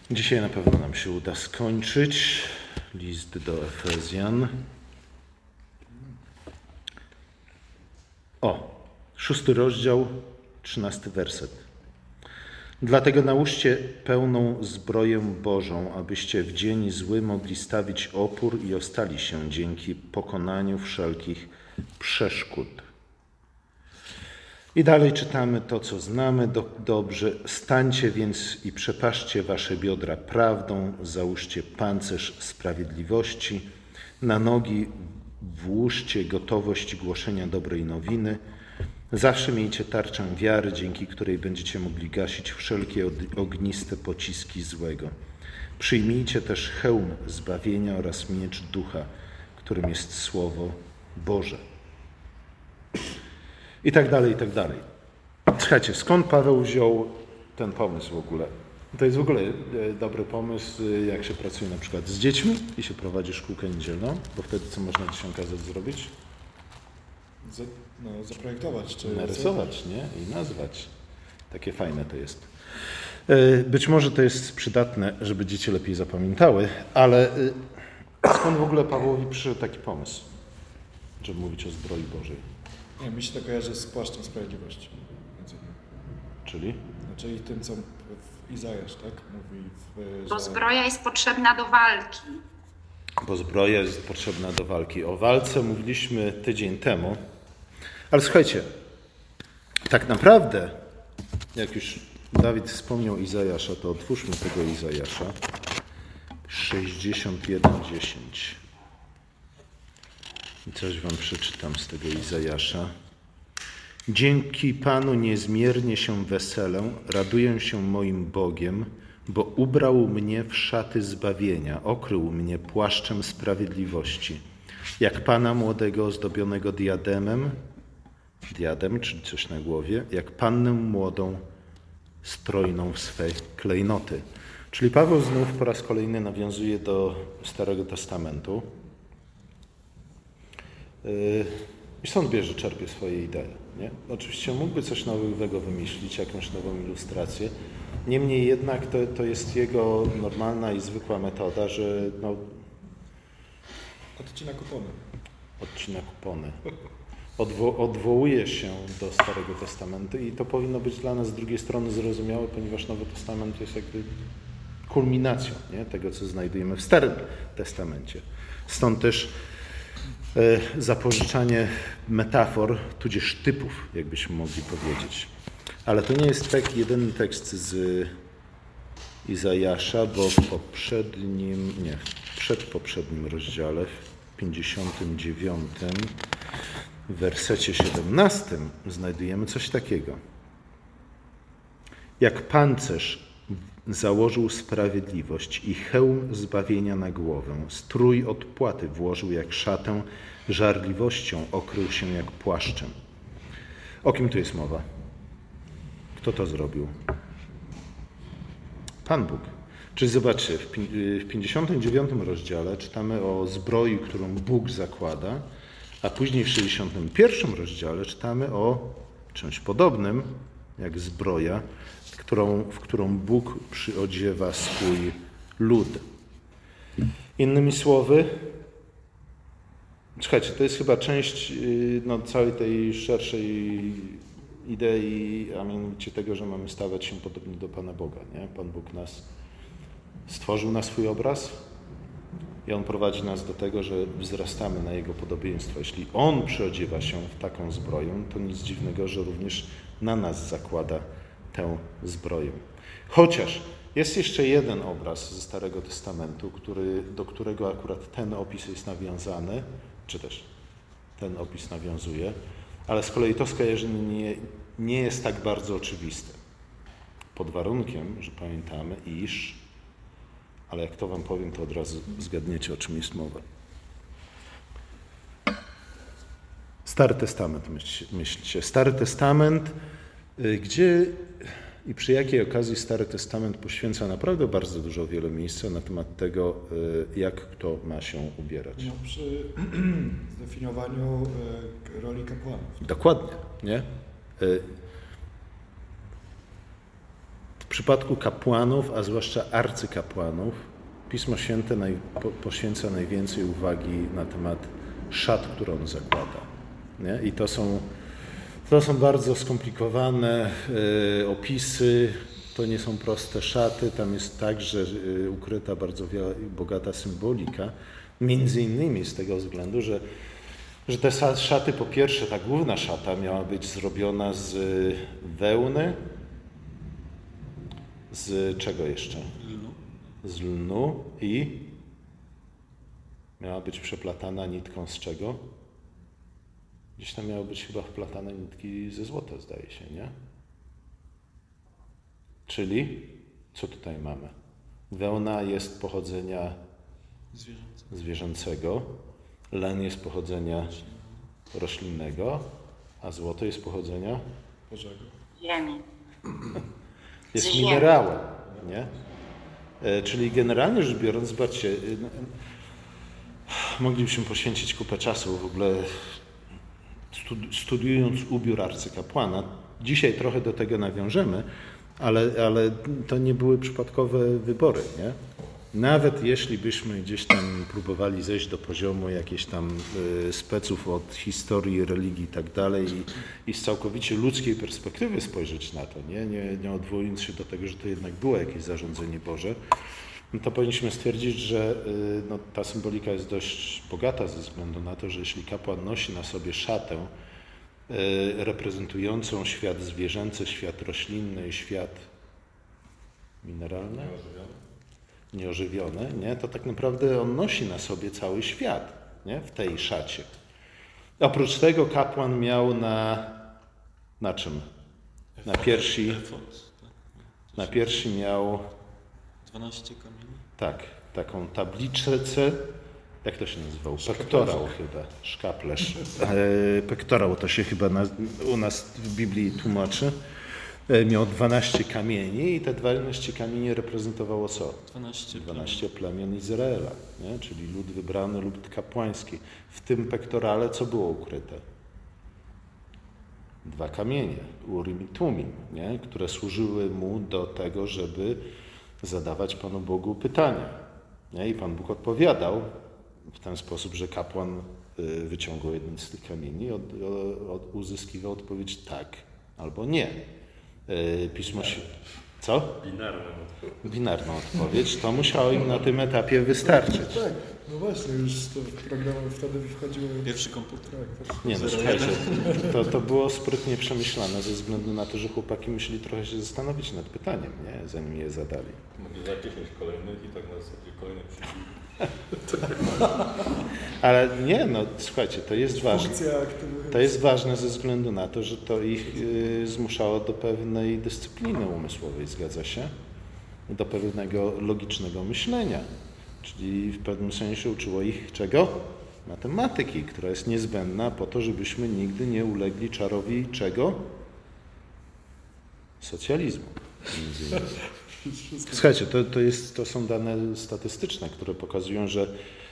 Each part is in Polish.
Dzisiaj na pewno nam się uda skończyć list do Efezjan. 6 rozdział, 13 werset. Dlatego nałóżcie pełną zbroję Bożą, abyście w dzień zły mogli stawić opór i ostali się dzięki pokonaniu wszelkich przeszkód. I dalej czytamy to, co znamy dobrze. Stańcie więc i przepaszcie wasze biodra prawdą, załóżcie pancerz sprawiedliwości, na nogi włóżcie gotowość głoszenia dobrej nowiny. Zawsze miejcie tarczę wiary, dzięki której będziecie mogli gasić wszelkie ogniste pociski złego. Przyjmijcie też hełm zbawienia oraz miecz ducha, którym jest Słowo Boże. I tak dalej, i tak dalej. Słuchajcie, skąd Paweł wziął ten pomysł w ogóle? To jest w ogóle dobry pomysł, jak się pracuje na przykład z dziećmi i się prowadzi szkółkę niedzielną, bo wtedy co można dzieciątka zrobić? Zaprojektować. Czy narysować, nie? I nazwać. Takie fajne to jest. Być może to jest przydatne, żeby dzieci lepiej zapamiętały, ale skąd w ogóle Pawłowi przyszedł taki pomysł, żeby mówić o zbroi Bożej? Nie, mi się to kojarzy z płaszczem sprawiedliwości. Czyli? Czyli tym, co Izajasz, tak? Mówi, Bo zbroja jest potrzebna do walki. Bo zbroja jest potrzebna do walki. O walce mówiliśmy tydzień temu. Ale słuchajcie, tak naprawdę, jak już Dawid wspomniał Izajasza, to otwórzmy tego Izajasza. 61:10. I coś wam przeczytam z tego Izajasza. Dzięki Panu niezmiernie się weselę, raduję się moim Bogiem, bo ubrał mnie w szaty zbawienia, okrył mnie płaszczem sprawiedliwości. Jak Pana młodego ozdobionego diademem, czyli coś na głowie, jak Pannę młodą strojną w swe klejnoty. Czyli Paweł znów po raz kolejny nawiązuje do Starego Testamentu. I stąd czerpie swoje idee. Nie? Oczywiście mógłby coś nowego wymyślić, jakąś nową ilustrację. Niemniej jednak to jest jego normalna i zwykła metoda, że odcina kupony. Odwołuje się do Starego Testamentu i to powinno być dla nas z drugiej strony zrozumiałe, ponieważ Nowy Testament jest jakby kulminacją, nie? Tego, co znajdujemy w Starym Testamencie. Stąd też zapożyczanie metafor, tudzież typów, jakbyśmy mogli powiedzieć. Ale to nie jest jedyny tekst z Izajasza, bo w przedpoprzednim rozdziale, w 59, w wersecie 17 znajdujemy coś takiego. Jak pancerz założył sprawiedliwość i hełm zbawienia na głowę, strój odpłaty włożył jak szatę, żarliwością okrył się jak płaszczem. O kim tu jest mowa? Kto to zrobił? Pan Bóg. Czyli zobaczcie, w 59 rozdziale czytamy o zbroi, którą Bóg zakłada, a później w 61 rozdziale czytamy o czymś podobnym, jak zbroja, w którą Bóg przyodziewa swój lud. Innymi słowy, słuchajcie, to jest chyba część całej tej szerszej idei, a mianowicie tego, że mamy stawać się podobni do Pana Boga. Nie? Pan Bóg nas stworzył na swój obraz i On prowadzi nas do tego, że wzrastamy na Jego podobieństwo. Jeśli On przyodziewa się w taką zbroję, to nic dziwnego, że również na nas zakłada tę zbroję. Chociaż jest jeszcze jeden obraz ze Starego Testamentu, do którego akurat ten opis jest nawiązany, czy też ten opis nawiązuje, ale z kolei to skojarzenie nie jest tak bardzo oczywiste. Pod warunkiem, że pamiętamy, iż, ale jak to wam powiem, to od razu zgadniecie, o czym jest mowa. Stary Testament, myślicie. Stary Testament, gdzie i przy jakiej okazji Stary Testament poświęca naprawdę bardzo wiele miejsca na temat tego, jak kto ma się ubierać. Przy zdefiniowaniu roli kapłanów. Dokładnie, nie? przypadku kapłanów, a zwłaszcza arcykapłanów, Pismo Święte poświęca najwięcej uwagi na temat szat, które on zakłada. Nie? I to są bardzo skomplikowane opisy, to nie są proste szaty, tam jest także ukryta bardzo bogata symbolika, między innymi z tego względu, że te szaty, po pierwsze, ta główna szata miała być zrobiona z wełny, z czego jeszcze? Z lnu i miała być przeplatana nitką z czego? Gdzieś tam miały być chyba wplatane nitki ze złota, zdaje się, nie? Czyli, co tutaj mamy? Wełna jest pochodzenia zwierzęcego, len jest pochodzenia roślinnego, a złoto jest pochodzenia ziemi. Jest minerałem, nie? Czyli generalnie rzecz biorąc, zobaczcie, moglibyśmy poświęcić kupę czasu w ogóle studiując ubiór arcykapłana. Dzisiaj trochę do tego nawiążemy, ale to nie były przypadkowe wybory, nie? Nawet jeśli byśmy gdzieś tam próbowali zejść do poziomu jakichś tam speców od historii, religii i tak dalej i z całkowicie ludzkiej perspektywy spojrzeć na to, nie odwołując się do tego, że to jednak było jakieś zarządzenie Boże, no to powinniśmy stwierdzić, że ta symbolika jest dość bogata ze względu na to, że jeśli kapłan nosi na sobie szatę reprezentującą świat zwierzęcy, świat roślinny i świat mineralny, nieożywiony, nie? To tak naprawdę on nosi na sobie cały świat, nie? W tej szacie. Oprócz tego kapłan miał na czym? Na piersi miał 12 kamieni? Tak, taką tabliczkę, jak to się nazywał? Pektorał chyba, szkaplerz. Pektorał to się chyba u nas w Biblii tłumaczy. Miał 12 kamieni i te 12 kamieni reprezentowało co? 12 plemion Izraela, nie? Czyli lud wybrany, lud kapłański. W tym pektorale co było ukryte? 2 kamienie, Urim i Tumim, nie? Które służyły mu do tego, żeby zadawać Panu Bogu pytania. Nie? I Pan Bóg odpowiadał w ten sposób, że kapłan wyciągał jeden z tych kamieni i uzyskiwał odpowiedź tak albo nie. Pismo się... Co? Binarną odpowiedź. To musiało im na tym etapie wystarczyć. Tak, no właśnie, już to programy wtedy wchodziły... Pierwszy komputer. Tak, nie, no słuchajcie, to było sprytnie przemyślane ze względu na to, że chłopaki musieli trochę się zastanowić nad pytaniem, nie? Zanim je zadali. Mogli za 10 kolejnych i tak na zasadzie kolejne przyszli. Ale nie, no słuchajcie, to jest ważne. aktywuje. To jest ważne ze względu na to, że to ich zmuszało do pewnej dyscypliny umysłowej, zgadza się? Do pewnego logicznego myślenia. Czyli w pewnym sensie uczyło ich czego? Matematyki, która jest niezbędna po to, żebyśmy nigdy nie ulegli czarowi czego? Socjalizmu. Między innymi. Słuchajcie, to są dane statystyczne, które pokazują, że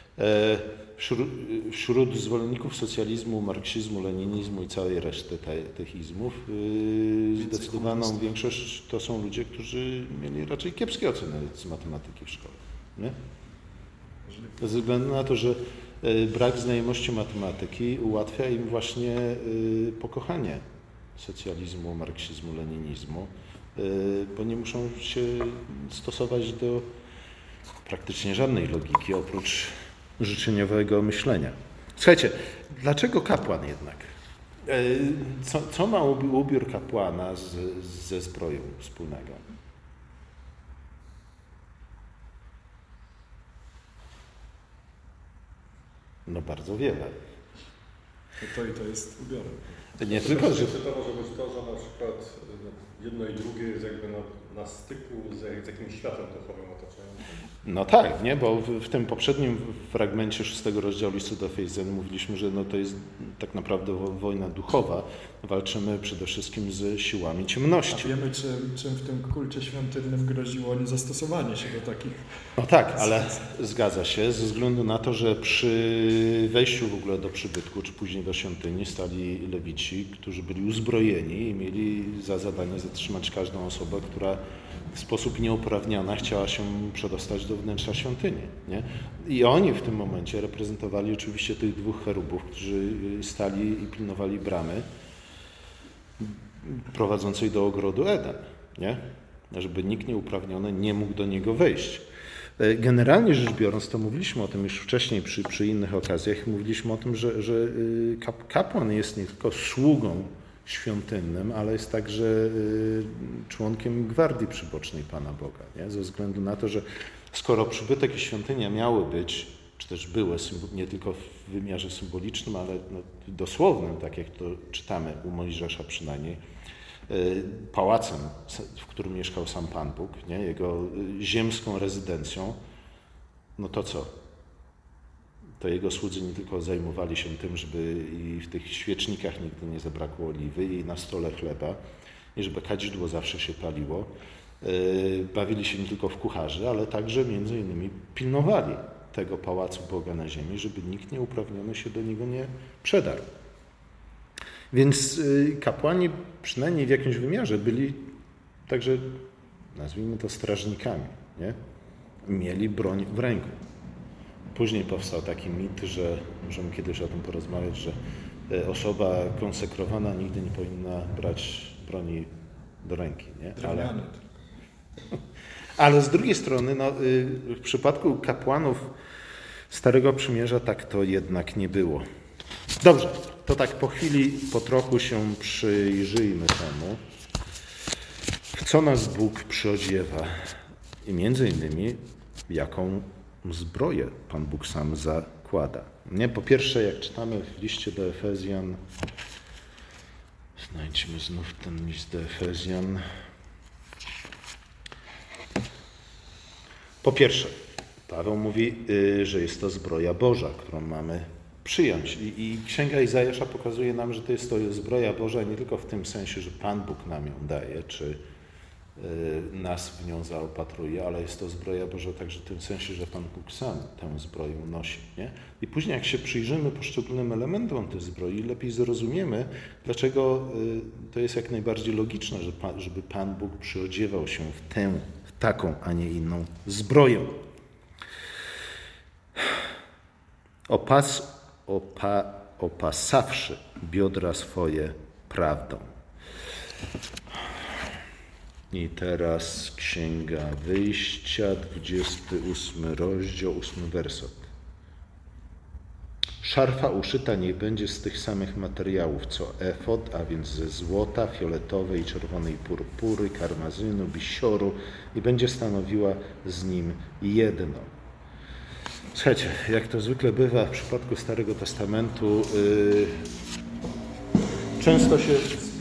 wśród zwolenników socjalizmu, marksizmu, leninizmu i całej reszty tych izmów zdecydowaną większość to są ludzie, którzy mieli raczej kiepskie oceny z matematyki w szkole. Nie? Ze względu na to, że brak znajomości matematyki ułatwia im właśnie pokochanie socjalizmu, marksizmu, leninizmu, bo nie muszą się stosować do praktycznie żadnej logiki oprócz życzeniowego myślenia. Słuchajcie, dlaczego kapłan jednak? Co ma ubiór kapłana ze zbroją wspólnego? No bardzo wiele. To jest ubiorem. Nie tylko, że... To może być to, że na przykład jedno i drugie jest jakby na styku z jakimś światem duchowym otaczającym. No tak, nie? Bo w tym poprzednim fragmencie 6 rozdziału listu do Efezjan mówiliśmy, że to jest tak naprawdę wojna duchowa. Walczymy przede wszystkim z siłami ciemności. A wiemy, czym w tym kulcie świątynnym groziło niezastosowanie się do takich... No tak, ale zgadza się, ze względu na to, że przy wejściu w ogóle do przybytku, czy później do świątyni stali lewici, którzy byli uzbrojeni i mieli za zadanie zatrzymać każdą osobę, która w sposób nieuprawniony chciała się przedostać do wnętrza świątyni. Nie? I oni w tym momencie reprezentowali oczywiście tych dwóch cherubów, którzy stali i pilnowali bramy prowadzącej do ogrodu Eden, nie? Żeby nikt nieuprawniony nie mógł do niego wejść. Generalnie rzecz biorąc, to mówiliśmy o tym już wcześniej przy innych okazjach, mówiliśmy o tym, że kapłan jest nie tylko sługą świątynnym, ale jest także członkiem gwardii przybocznej Pana Boga. Nie? Ze względu na to, że skoro przybytek i świątynia miały być, czy też były, nie tylko w wymiarze symbolicznym, ale dosłownym, tak jak to czytamy u Mojżesza przynajmniej, pałacem, w którym mieszkał sam Pan Bóg, nie? Jego ziemską rezydencją, no to co? To jego słudzy nie tylko zajmowali się tym, żeby i w tych świecznikach nigdy nie zabrakło oliwy i na stole chleba, i żeby kadzidło zawsze się paliło. Bawili się nie tylko w kucharzy, ale także między innymi pilnowali tego pałacu Boga na ziemi, żeby nikt nieuprawniony się do niego nie przedarł. Więc kapłani przynajmniej w jakimś wymiarze byli także, nazwijmy to, strażnikami. Nie? Mieli broń w ręku. Później powstał taki mit, że możemy kiedyś o tym porozmawiać, że osoba konsekrowana nigdy nie powinna brać broni do ręki. Nie? Ale z drugiej strony, w przypadku kapłanów Starego Przymierza tak to jednak nie było. Dobrze, to tak po chwili, po trochu się przyjrzyjmy temu, w co nas Bóg przyodziewa i między innymi jaką zbroję Pan Bóg sam zakłada. Nie? Po pierwsze, jak czytamy w liście do Efezjan, znajdźmy znów ten list do Efezjan. Po pierwsze, Paweł mówi, że jest to zbroja Boża, którą mamy przyjąć. I Księga Izajasza pokazuje nam, że to jest zbroja Boża nie tylko w tym sensie, że Pan Bóg nam ją daje, czy nas w nią zaopatruje, ale jest to zbroja Boża także w tym sensie, że Pan Bóg sam tę zbroję nosi. Nie? I później jak się przyjrzymy poszczególnym elementom tej zbroi, lepiej zrozumiemy, dlaczego to jest jak najbardziej logiczne, żeby Pan Bóg przyodziewał się w taką, a nie inną zbroję. Opasawszy biodra swoje prawdą. I teraz Księga Wyjścia, 28 rozdział, 8 werset. Szarfa uszyta niech będzie z tych samych materiałów, co efod, a więc ze złota, fioletowej i czerwonej purpury, karmazynu, bisioru i będzie stanowiła z nim jedno. Słuchajcie, jak to zwykle bywa w przypadku Starego Testamentu, często się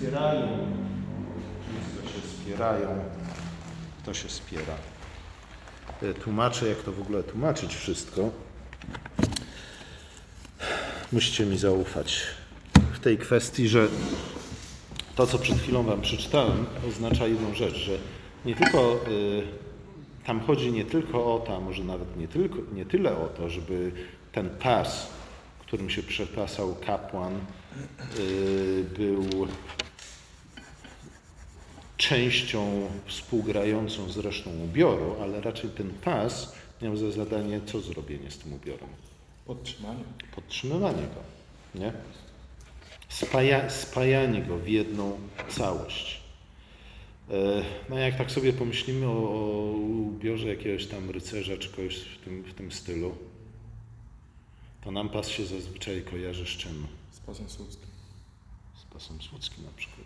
wspierają. Kto się wspiera? Tłumaczę, jak to w ogóle tłumaczyć wszystko. Musicie mi zaufać w tej kwestii, że to, co przed chwilą wam przeczytałem, oznacza jedną rzecz, że nie tylko tam chodzi nie tylko o to, a może nawet nie tyle o to, żeby ten pas, którym się przepasał kapłan, był częścią współgrającą z resztą ubioru, ale raczej ten pas miał za zadanie co zrobienie z tym ubiorem? Podtrzymywanie go. Nie? Spajanie go w jedną całość. No jak tak sobie pomyślimy o ubiorze jakiegoś tam rycerza czy kogoś w tym stylu, to nam pas się zazwyczaj kojarzy z czym? Z pasem słudzkim. Z pasem słudzkim na przykład.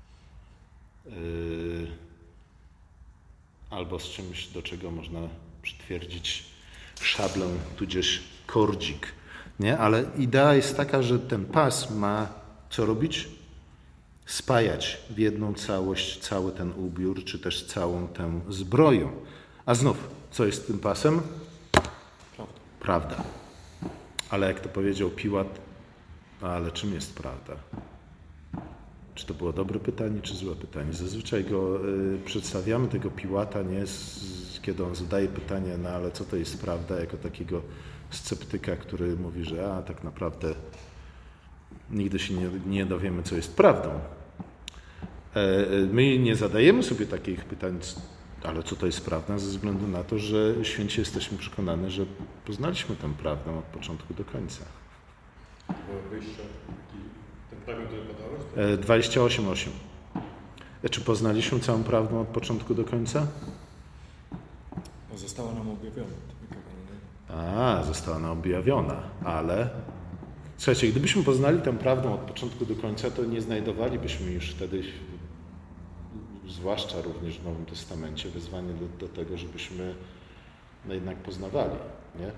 Albo z czymś, do czego można przytwierdzić szablę, tudzież kordzik. Nie? Ale idea jest taka, że ten pas ma co robić? Spajać w jedną całość cały ten ubiór, czy też całą tę zbroję. A znów, co jest tym pasem? Prawda. Ale jak to powiedział Piłat, ale czym jest prawda? Czy to było dobre pytanie, czy złe pytanie? Zazwyczaj przedstawiamy tego Piłata, nie, kiedy on zadaje pytanie, no ale co to jest prawda, jako takiego sceptyka, który mówi, że tak naprawdę nigdy się nie dowiemy, co jest prawdą. My nie zadajemy sobie takich pytań, ale co to jest prawda, ze względu na to, że święcie jesteśmy przekonani, że poznaliśmy tę prawdę od początku do końca. Wyjście i ten fragment, który podałeś? 28:8. Czy poznaliśmy całą prawdę od początku do końca? No, została nam objawiona. Została nam objawiona, ale... Słuchajcie, gdybyśmy poznali tę prawdę od początku do końca, to nie znajdowalibyśmy już wtedy, zwłaszcza również w Nowym Testamencie, wezwanie do tego, żebyśmy jednak poznawali, nie?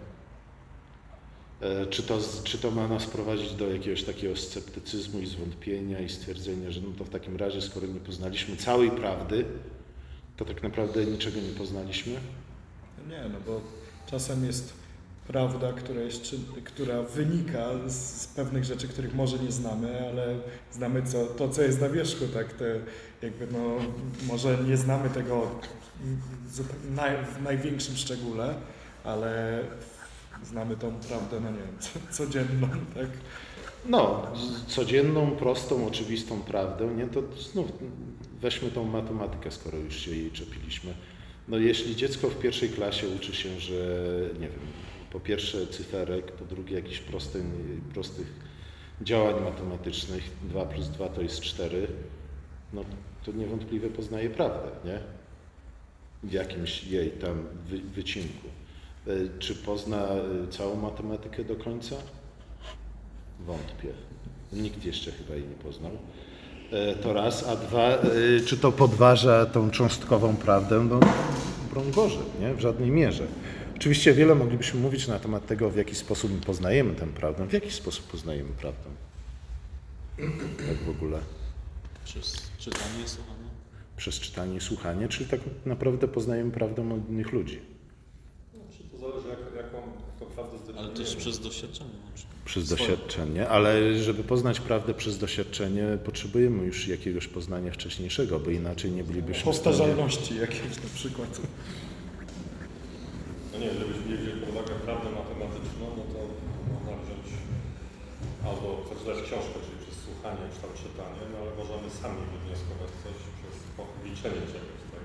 Czy to ma nas prowadzić do jakiegoś takiego sceptycyzmu i zwątpienia i stwierdzenia, że no to w takim razie, skoro nie poznaliśmy całej prawdy, to tak naprawdę niczego nie poznaliśmy? Nie, no bo czasem jest prawda, która wynika z pewnych rzeczy, których może nie znamy, ale znamy to, co jest na wierzchu, tak? Może nie znamy tego w największym szczególe, ale znamy tą prawdę, no nie wiem, codzienną, tak? No, codzienną, prostą, oczywistą prawdę, nie? To znów weźmy tą matematykę, skoro już się jej czepiliśmy. No jeśli dziecko w pierwszej klasie uczy się, że nie wiem, po pierwsze cyferek, po drugie jakichś prostych działań matematycznych, 2 + 2 to jest 4, no to niewątpliwie poznaje prawdę, nie? W jakimś jej tam wycinku. Czy pozna całą matematykę do końca? Wątpię. Nikt jeszcze chyba jej nie poznał. To raz, a dwa, czy to podważa tą cząstkową prawdę? No, broń Boże, nie? W żadnej mierze. Oczywiście wiele moglibyśmy mówić na temat tego, w jaki sposób my poznajemy tę prawdę. W jaki sposób poznajemy prawdę? Jak w ogóle? Przez czytanie i słuchanie. Przez czytanie i słuchanie, czyli tak naprawdę poznajemy prawdę od innych ludzi. To zależy, jaką prawdę zdefiniujemy. Ale też przez doświadczenie. Przez doświadczenie, ale żeby poznać prawdę przez doświadczenie, potrzebujemy już jakiegoś poznania wcześniejszego, bo inaczej nie bylibyśmy powtarzalności jakiejś na przykład. No nie, żebyśmy wzięli pod uwagę prawdę matematyczną, no to można wziąć albo przeczytać książkę, czyli przez słuchanie, czy tam czytanie, no ale możemy sami wywnioskować coś przez liczenie czegoś, tak?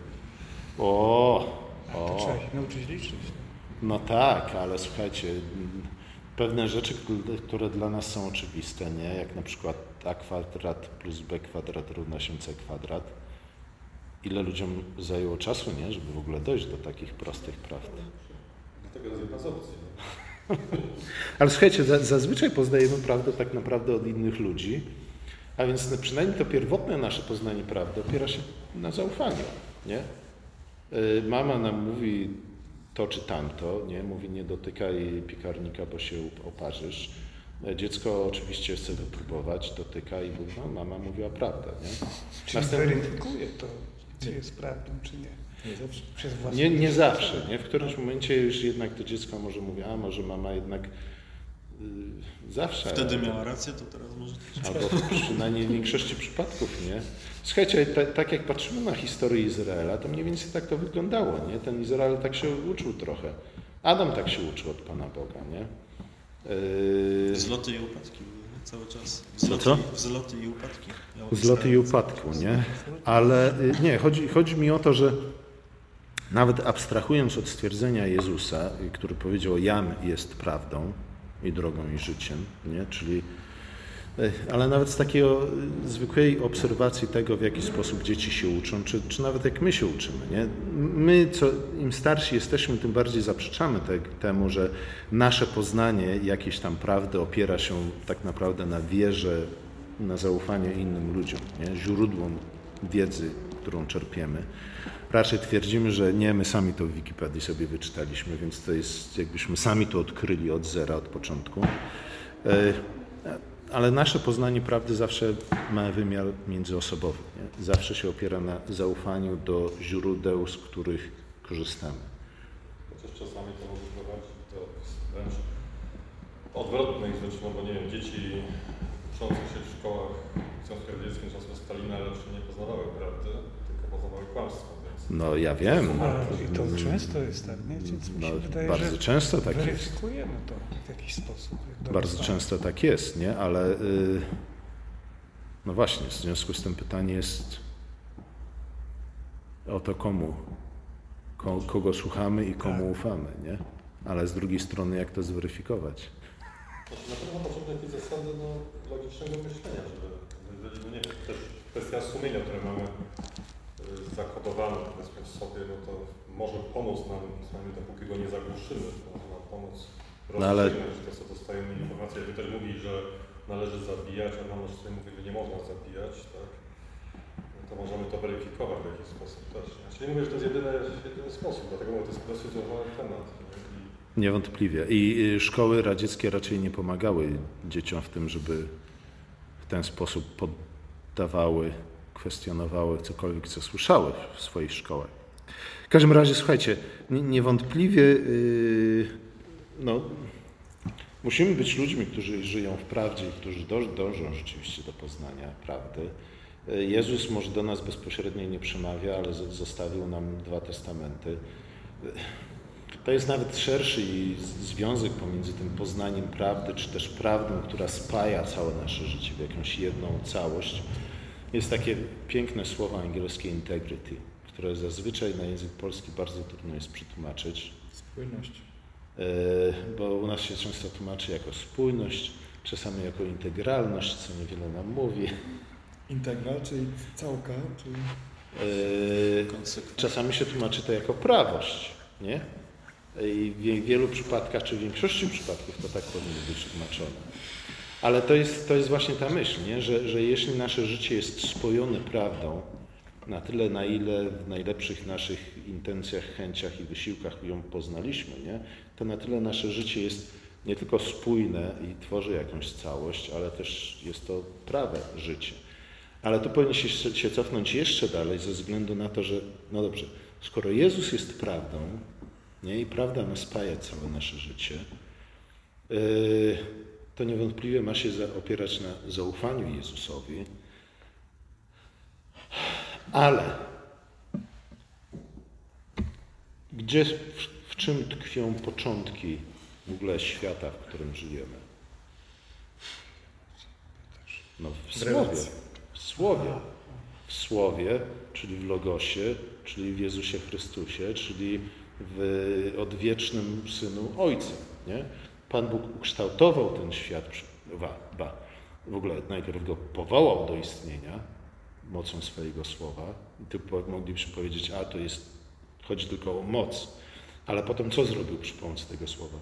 To trzeba się nauczyć liczyć. No tak, ale słuchajcie, pewne rzeczy, które dla nas są oczywiste, nie? Jak na przykład a² plus b² równa się c². Ile ludziom zajęło czasu, nie? Żeby w ogóle dojść do takich prostych prawd. Dlatego to jest jedna z opcji. Ale słuchajcie, zazwyczaj poznajemy prawdę tak naprawdę od innych ludzi, a więc przynajmniej to pierwotne nasze poznanie prawdy opiera się na zaufaniu, nie? Mama nam mówi to czy tamto, nie? Mówi, nie dotykaj piekarnika, bo się oparzysz. Dziecko oczywiście chce wypróbować, dotyka i mówi, no mama mówiła prawdę, nie? Czyli weryfikuje to, czy jest prawdą, czy nie. Nie zawsze. Przez własne Nie zawsze, nie? W którymś momencie już jednak to dziecko może mówi, a może mama jednak zawsze. Wtedy miała rację, to teraz może też. Albo przynajmniej w większości przypadków, nie? Słuchajcie, tak jak patrzymy na historię Izraela, to mniej więcej tak to wyglądało, nie? Ten Izrael tak się uczył trochę. Adam tak się uczył od Pana Boga, nie? Wzloty i upadki były cały czas. Wzloty i upadki. Wzloty i upadku, nie? Ale nie, chodzi mi o to, że nawet abstrahując od stwierdzenia Jezusa, który powiedział, jam jest prawdą i drogą i życiem, nie? Czyli, ale nawet z takiej zwykłej obserwacji tego, w jaki sposób dzieci się uczą, czy nawet jak my się uczymy, nie? My, im starsi jesteśmy, tym bardziej zaprzeczamy temu, że nasze poznanie jakiejś tam prawdy opiera się tak naprawdę na wierze, na zaufaniu innym ludziom, nie? Źródłom wiedzy, którą czerpiemy. Raczej twierdzimy, że nie, my sami to w Wikipedii sobie wyczytaliśmy, więc to jest jakbyśmy sami to odkryli od zera, od początku. Ale nasze poznanie prawdy zawsze ma wymiar międzyosobowy. Nie? Zawsze się opiera na zaufaniu do źródeł, z których korzystamy. Chociaż czasami to może prowadzić do wręcz odwrotnej rzeczy, no bo nie wiem, dzieci uczące się w szkołach Związku Radzieckim czasów Stalina raczej nie poznawały prawdy, tylko poznawały kłamstwo. No ja wiem. I to często jest tak, nie? Więc mi się wydaje, bardzo że często tak jest. weryfikujemy to w jakiś sposób. Bardzo często tak jest, nie? Ale no właśnie, w związku z tym pytanie jest, o to, kogo słuchamy i komu ufamy, nie? Ale z drugiej strony, jak to zweryfikować? Znaczy, na pewno potrzebne jakieś zasady logicznego myślenia, żeby nie wiem, też kwestia sumienia, które mamy zakodowane powiedzmy w sobie, no to może pomóc nam, przynajmniej dopóki go nie zagłuszymy, to może nam pomóc rozstrzygnąć to, co dostajemy informacje. Wy też mówi, że należy zabijać, a nam tutaj mówi, że nie można zabijać, tak? No to możemy to weryfikować w jakiś sposób też. Ja nie mówię, że to jest jedyny sposób, dlatego mówię, to jest dosyć złożony temat. Niewątpliwie. I szkoły radzieckie raczej nie pomagały dzieciom w tym, żeby w ten sposób poddawały, kwestionowały cokolwiek, co słyszały w swoich szkołach. W każdym razie, słuchajcie, niewątpliwie musimy być ludźmi, którzy żyją w prawdzie i którzy dążą rzeczywiście do poznania prawdy. Jezus może do nas bezpośrednio nie przemawia, ale zostawił nam 2 testamenty. To jest nawet szerszy związek pomiędzy tym poznaniem prawdy, czy też prawdą, która spaja całe nasze życie w jakąś jedną całość. Jest takie piękne słowo angielskie integrity, które zazwyczaj na język polski bardzo trudno jest przetłumaczyć. Spójność. Bo u nas się często tłumaczy jako spójność, czasami jako integralność, co niewiele nam mówi. Integral, czyli całka, czyli... Czasami się tłumaczy to jako prawość, nie? I w wielu przypadkach, czy w większości przypadków to tak powinno być tłumaczone. Ale to jest właśnie ta myśl, nie? Że jeśli nasze życie jest spojone prawdą, na tyle, na ile w najlepszych naszych intencjach, chęciach i wysiłkach ją poznaliśmy, nie? To na tyle nasze życie jest nie tylko spójne i tworzy jakąś całość, ale też jest to prawe życie. Ale tu powinniśmy się cofnąć jeszcze dalej ze względu na to, że no dobrze, skoro Jezus jest prawdą, nie? I prawda ma spajać całe nasze życie, to niewątpliwie ma się opierać na zaufaniu Jezusowi. Ale w czym tkwią początki w ogóle świata, w którym żyjemy? No w Słowie. W Słowie. W Słowie, czyli w Logosie, czyli w Jezusie Chrystusie, czyli w odwiecznym Synu Ojca. Nie? Pan Bóg ukształtował ten świat, w ogóle najpierw go powołał do istnienia mocą swojego słowa. I tu moglibyśmy powiedzieć, chodzi tylko o moc. Ale potem co zrobił przy pomocy tego słowa?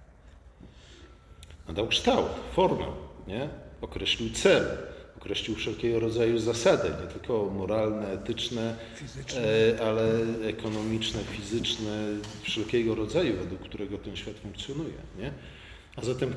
Nadał kształt, formę, nie? Określił cel, określił wszelkiego rodzaju zasady, nie tylko moralne, etyczne, ale ekonomiczne, fizyczne, wszelkiego rodzaju, według którego ten świat funkcjonuje. Nie? A zatem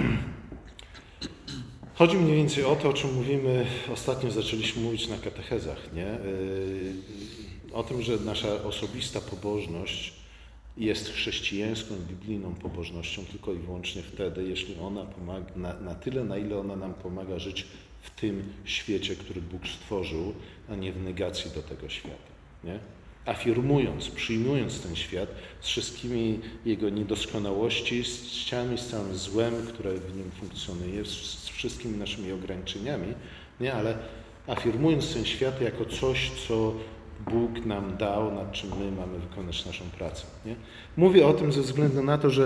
chodzi mniej więcej o to, o czym mówimy, ostatnio zaczęliśmy mówić na katechezach, nie? O tym, że nasza osobista pobożność jest chrześcijańską, biblijną pobożnością tylko i wyłącznie wtedy, jeśli ona pomaga, na tyle, na ile ona nam pomaga żyć w tym świecie, który Bóg stworzył, a nie w negacji do tego świata. Nie? Afirmując, przyjmując ten świat z wszystkimi jego niedoskonałościami, z całym złem, które w nim funkcjonuje, z wszystkimi naszymi ograniczeniami, nie? Ale afirmując ten świat jako coś, co Bóg nam dał, nad czym my mamy wykonać naszą pracę. Nie? Mówię o tym ze względu na to, że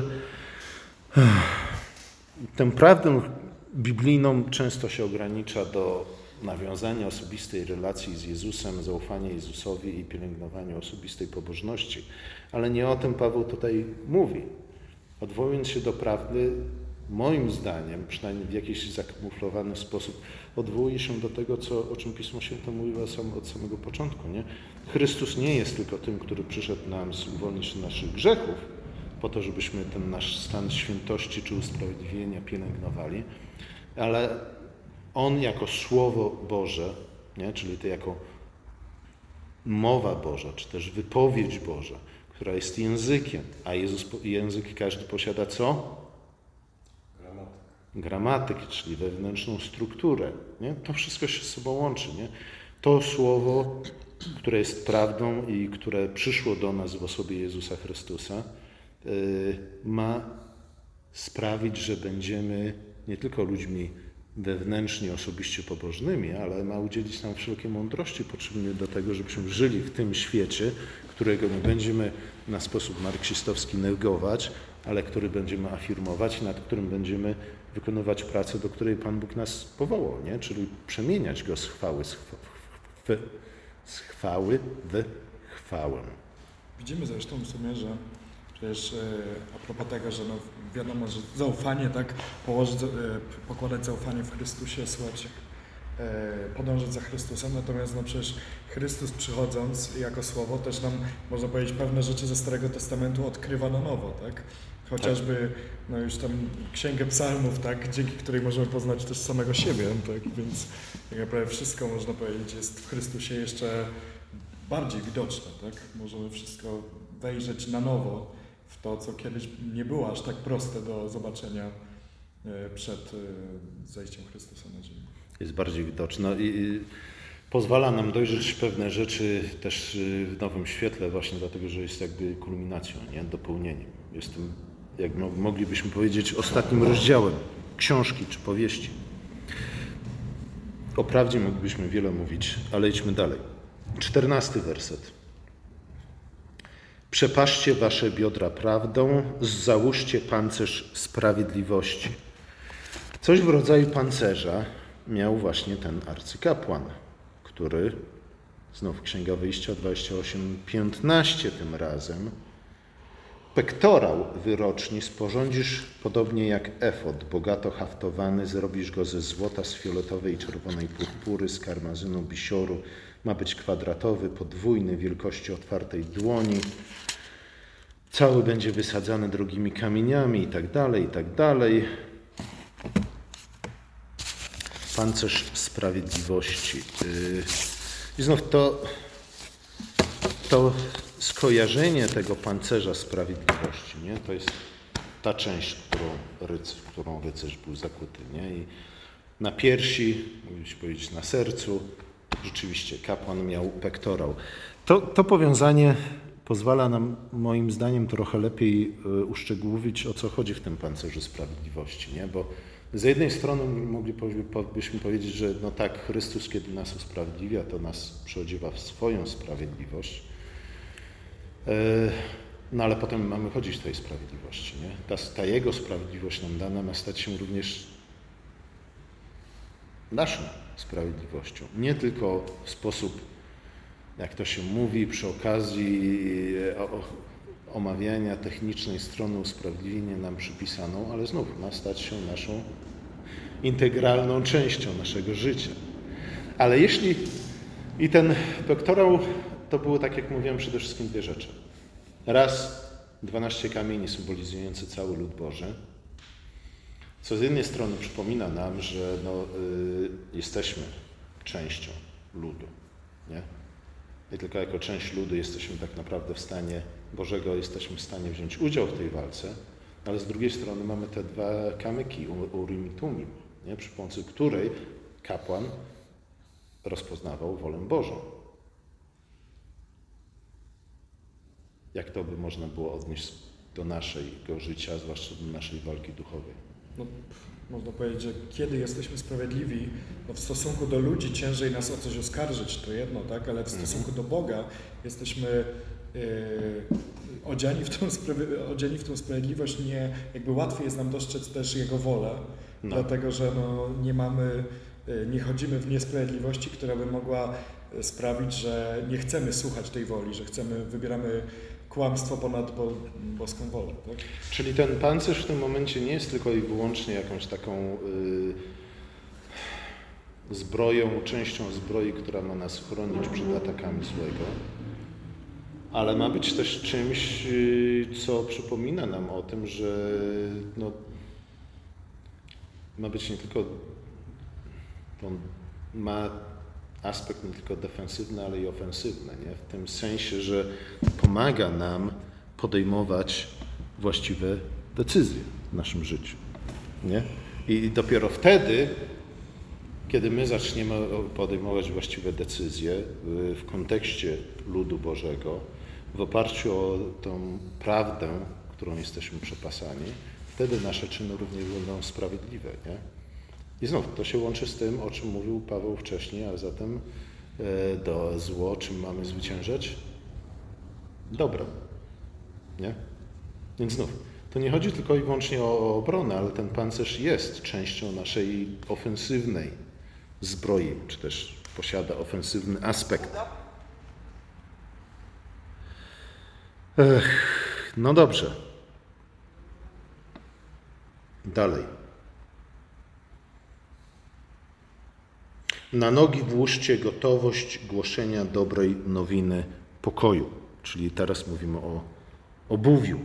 tę prawdę biblijną często się ogranicza do nawiązania osobistej relacji z Jezusem, zaufania Jezusowi i pielęgnowania osobistej pobożności. Ale nie o tym Paweł tutaj mówi. Odwołując się do prawdy, moim zdaniem, przynajmniej w jakiś zakamuflowany sposób, odwołuje się do tego, o czym Pismo Święte mówiło od samego początku. Nie? Chrystus nie jest tylko tym, który przyszedł nam uwolnić od naszych grzechów, po to, żebyśmy ten nasz stan świętości czy usprawiedliwienia pielęgnowali, ale On jako Słowo Boże, nie? Czyli to jako mowa Boża, czy też wypowiedź Boża, która jest językiem, a język każdy posiada co? Gramatykę, czyli wewnętrzną strukturę. Nie? To wszystko się z sobą łączy. Nie? To słowo, które jest prawdą i które przyszło do nas w osobie Jezusa Chrystusa, ma sprawić, że będziemy nie tylko ludźmi wewnętrznie, osobiście pobożnymi, ale ma udzielić nam wszelkiej mądrości potrzebnej do tego, żebyśmy żyli w tym świecie, którego nie będziemy na sposób marksistowski negować, ale który będziemy afirmować i nad którym będziemy wykonywać pracę, do której Pan Bóg nas powołał, nie? Czyli przemieniać go z chwały w chwałę. Widzimy zresztą w sumie, że przecież a propos tego, że no wiadomo, że zaufanie, tak, pokładać zaufanie w Chrystusie, słuchajcie, podążać za Chrystusem, natomiast no przecież Chrystus przychodząc jako Słowo też nam, można powiedzieć, pewne rzeczy ze Starego Testamentu odkrywa na nowo, tak? Chociażby no już tam Księgę Psalmów, tak, dzięki której możemy poznać też samego siebie, tak? Więc tak naprawdę wszystko, można powiedzieć, jest w Chrystusie jeszcze bardziej widoczne, tak? Możemy wszystko wejrzeć na nowo w to, co kiedyś nie było aż tak proste do zobaczenia przed zejściem Chrystusa na ziemię. Jest bardziej widoczne i pozwala nam dojrzeć pewne rzeczy też w nowym świetle właśnie dlatego, że jest jakby kulminacją, nie? Dopełnieniem. Jestem, jak moglibyśmy powiedzieć, ostatnim rozdziałem książki czy powieści. O prawdzie moglibyśmy wiele mówić, ale idźmy dalej. 14 werset. Przepaszcie wasze biodra prawdą, załóżcie pancerz sprawiedliwości. Coś w rodzaju pancerza miał właśnie ten arcykapłan, który, znów Księga Wyjścia 28:15 tym razem, pektorał wyroczni sporządzisz podobnie jak efod, bogato haftowany, zrobisz go ze złota, z fioletowej i czerwonej purpury, z karmazynu, bisioru, ma być kwadratowy, podwójny, wielkości otwartej dłoni, cały będzie wysadzany drogimi kamieniami i tak dalej, i tak dalej. Pancerz sprawiedliwości. I znów to skojarzenie tego pancerza sprawiedliwości, nie? To jest ta część, w którą rycerz był zakuty. Nie? I na piersi, moglibyśmy powiedzieć na sercu, rzeczywiście kapłan miał pektorał. To powiązanie pozwala nam, moim zdaniem, trochę lepiej uszczegółowić, o co chodzi w tym pancerzu sprawiedliwości. Nie? Bo z jednej strony moglibyśmy powiedzieć, że no tak, Chrystus, kiedy nas usprawiedliwia, to nas przeodziewa w swoją sprawiedliwość, no ale potem mamy chodzić w tej sprawiedliwości. Nie? Ta Jego sprawiedliwość nam dana ma stać się również naszą sprawiedliwością. Nie tylko w sposób, jak to się mówi, przy okazji omawiania technicznej strony usprawiedliwienia nam przypisaną, ale znów ma stać się naszą integralną częścią naszego życia. Ale i ten pektorał to było, tak jak mówiłem, przede wszystkim dwie rzeczy. Raz 12 kamieni symbolizujące cały lud Boży, co z jednej strony przypomina nam, że jesteśmy częścią ludu. Nie? Nie tylko jako część ludu jesteśmy tak naprawdę w stanie Bożego, jesteśmy w stanie wziąć udział w tej walce, ale z drugiej strony mamy te dwa kamyki, Urim i Tumim, nie? Przy pomocy której kapłan rozpoznawał wolę Bożą. Jak to by można było odnieść do naszego życia, zwłaszcza do naszej walki duchowej? No, można powiedzieć, że kiedy jesteśmy sprawiedliwi, no w stosunku do ludzi ciężej nas o coś oskarżyć, to jedno, tak? Ale w stosunku do Boga jesteśmy odziani w tą sprawiedliwość, jakby łatwiej jest nam dostrzec też Jego wolę, dlatego że nie chodzimy w niesprawiedliwości, która by mogła sprawić, że nie chcemy słuchać tej woli, że wybieramy kłamstwo ponad boską wolę. Tak? Czyli ten pancerz w tym momencie nie jest tylko i wyłącznie jakąś taką zbroją, częścią zbroi, która ma nas chronić przed atakami złego, ale ma być też czymś, co przypomina nam o tym, że ma być nie tylko, ma aspekt nie tylko defensywny, ale i ofensywny, nie? W tym sensie, że pomaga nam podejmować właściwe decyzje w naszym życiu. Nie? I dopiero wtedy, kiedy my zaczniemy podejmować właściwe decyzje w kontekście ludu Bożego, w oparciu o tą prawdę, którą jesteśmy przepasani, wtedy nasze czyny również będą sprawiedliwe. Nie? I znów to się łączy z tym, o czym mówił Paweł wcześniej, a zatem do zło, czym mamy zwyciężać? Dobrem. Nie? Więc znów, to nie chodzi tylko i wyłącznie o obronę, ale ten pancerz jest częścią naszej ofensywnej zbroi, czy też posiada ofensywny aspekt. No dobrze. Dalej. Na nogi włóżcie gotowość głoszenia dobrej nowiny pokoju. Czyli teraz mówimy o obuwiu.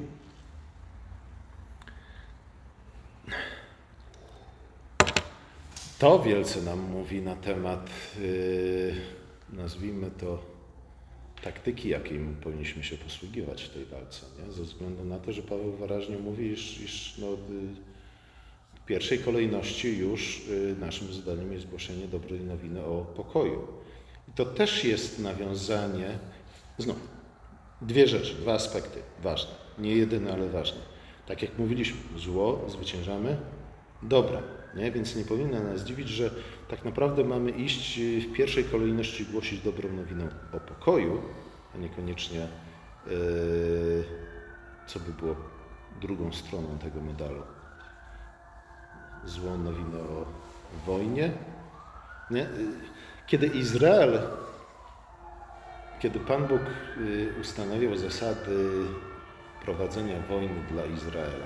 To wielce nam mówi na temat, nazwijmy to, taktyki, jakiej powinniśmy się posługiwać w tej walce. Nie? Ze względu na to, że Paweł wyraźnie mówi, iż w pierwszej kolejności już naszym zadaniem jest głoszenie dobrej nowiny o pokoju. I to też jest nawiązanie, znów, dwie rzeczy, dwa aspekty ważne, nie jedyne, ale ważne. Tak jak mówiliśmy, zło zwyciężamy dobra, nie? Więc nie powinno nas dziwić, że tak naprawdę mamy iść w pierwszej kolejności głosić dobrą nowinę o pokoju, a niekoniecznie co by było drugą stroną tego medalu. Złą nowinę o wojnie. Nie? Kiedy Pan Bóg ustanawiał zasady prowadzenia wojny dla Izraela,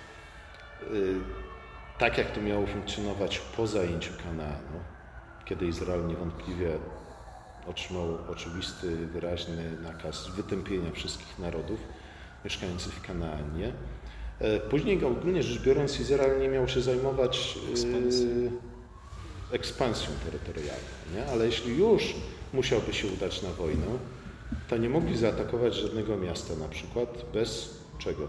tak jak to miało funkcjonować po zajęciu Kanaanu, kiedy Izrael niewątpliwie otrzymał oczywisty, wyraźny nakaz wytępienia wszystkich narodów mieszkających w Kanaanie. Później ogólnie rzecz biorąc Izrael nie miał się zajmować ekspansją terytorialną, nie? Ale jeśli już musiałby się udać na wojnę, to nie mogli zaatakować żadnego miasta na przykład bez czego?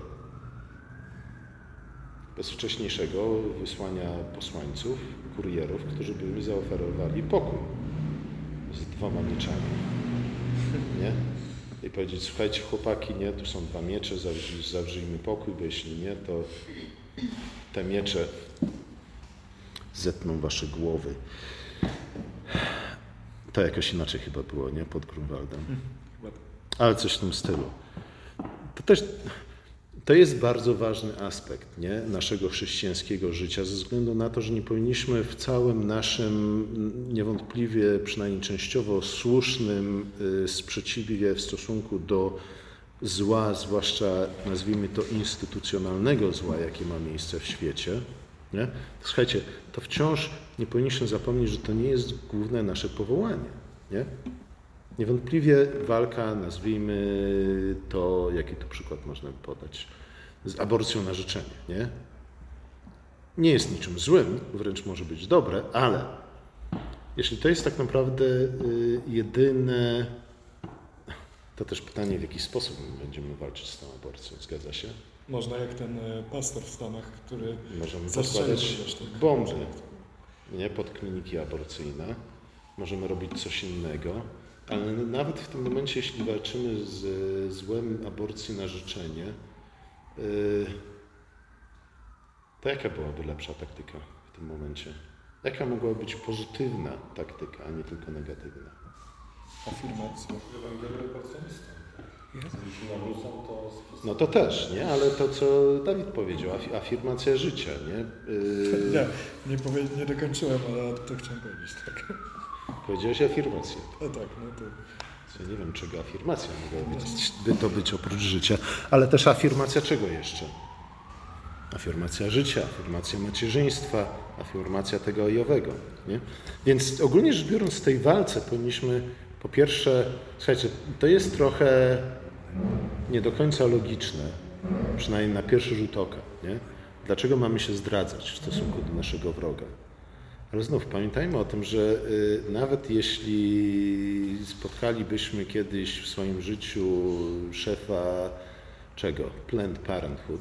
Bez wcześniejszego wysłania posłańców, kurierów, którzy by mi zaoferowali pokój z 2 mieczami. Nie? I powiedzieć, słuchajcie chłopaki, nie, tu są 2 miecze, zawrzyjmy pokój, bo jeśli nie, to te miecze zetną wasze głowy. To jakoś inaczej chyba było, nie? Pod Grunwaldem. Ale coś w tym stylu. To jest bardzo ważny aspekt, nie? Naszego chrześcijańskiego życia, ze względu na to, że nie powinniśmy w całym naszym niewątpliwie, przynajmniej częściowo słusznym sprzeciwie w stosunku do zła, zwłaszcza nazwijmy to instytucjonalnego zła, jakie ma miejsce w świecie, nie? Słuchajcie, to wciąż nie powinniśmy zapomnieć, że to nie jest główne nasze powołanie, nie? Niewątpliwie walka, nazwijmy to, jaki tu przykład można podać, z aborcją na życzenie, nie? Nie jest niczym złym, wręcz może być dobre, ale jeśli to jest tak naprawdę jedyne, to też pytanie, w jaki sposób my będziemy walczyć z tą aborcją, zgadza się? Można jak ten pastor w Stanach, który możemy zastrzelił podkładać bomby, nie, pod kliniki aborcyjne, możemy robić coś innego. Ale nawet w tym momencie, jeśli walczymy z złem aborcji na życzenie, to jaka byłaby lepsza taktyka w tym momencie? Jaka mogła być pozytywna taktyka, a nie tylko negatywna? Afirmacja. No to też, nie? Ale to, co Dawid powiedział, afirmacja życia, nie? Nie dokończyłem, ale to chciałem powiedzieć, tak. Powiedziałeś afirmację. No tak, no to... Ja nie wiem, czego afirmacja mogłaby to być oprócz życia, ale też afirmacja czego jeszcze? Afirmacja życia, afirmacja macierzyństwa, afirmacja tego i owego, nie? Więc ogólnie rzecz biorąc w tej walce powinniśmy po pierwsze, słuchajcie, to jest trochę nie do końca logiczne, przynajmniej na pierwszy rzut oka, nie? Dlaczego mamy się zdradzać w stosunku do naszego wroga? Ale znów pamiętajmy o tym, że nawet jeśli spotkalibyśmy kiedyś w swoim życiu szefa czego? Planned Parenthood,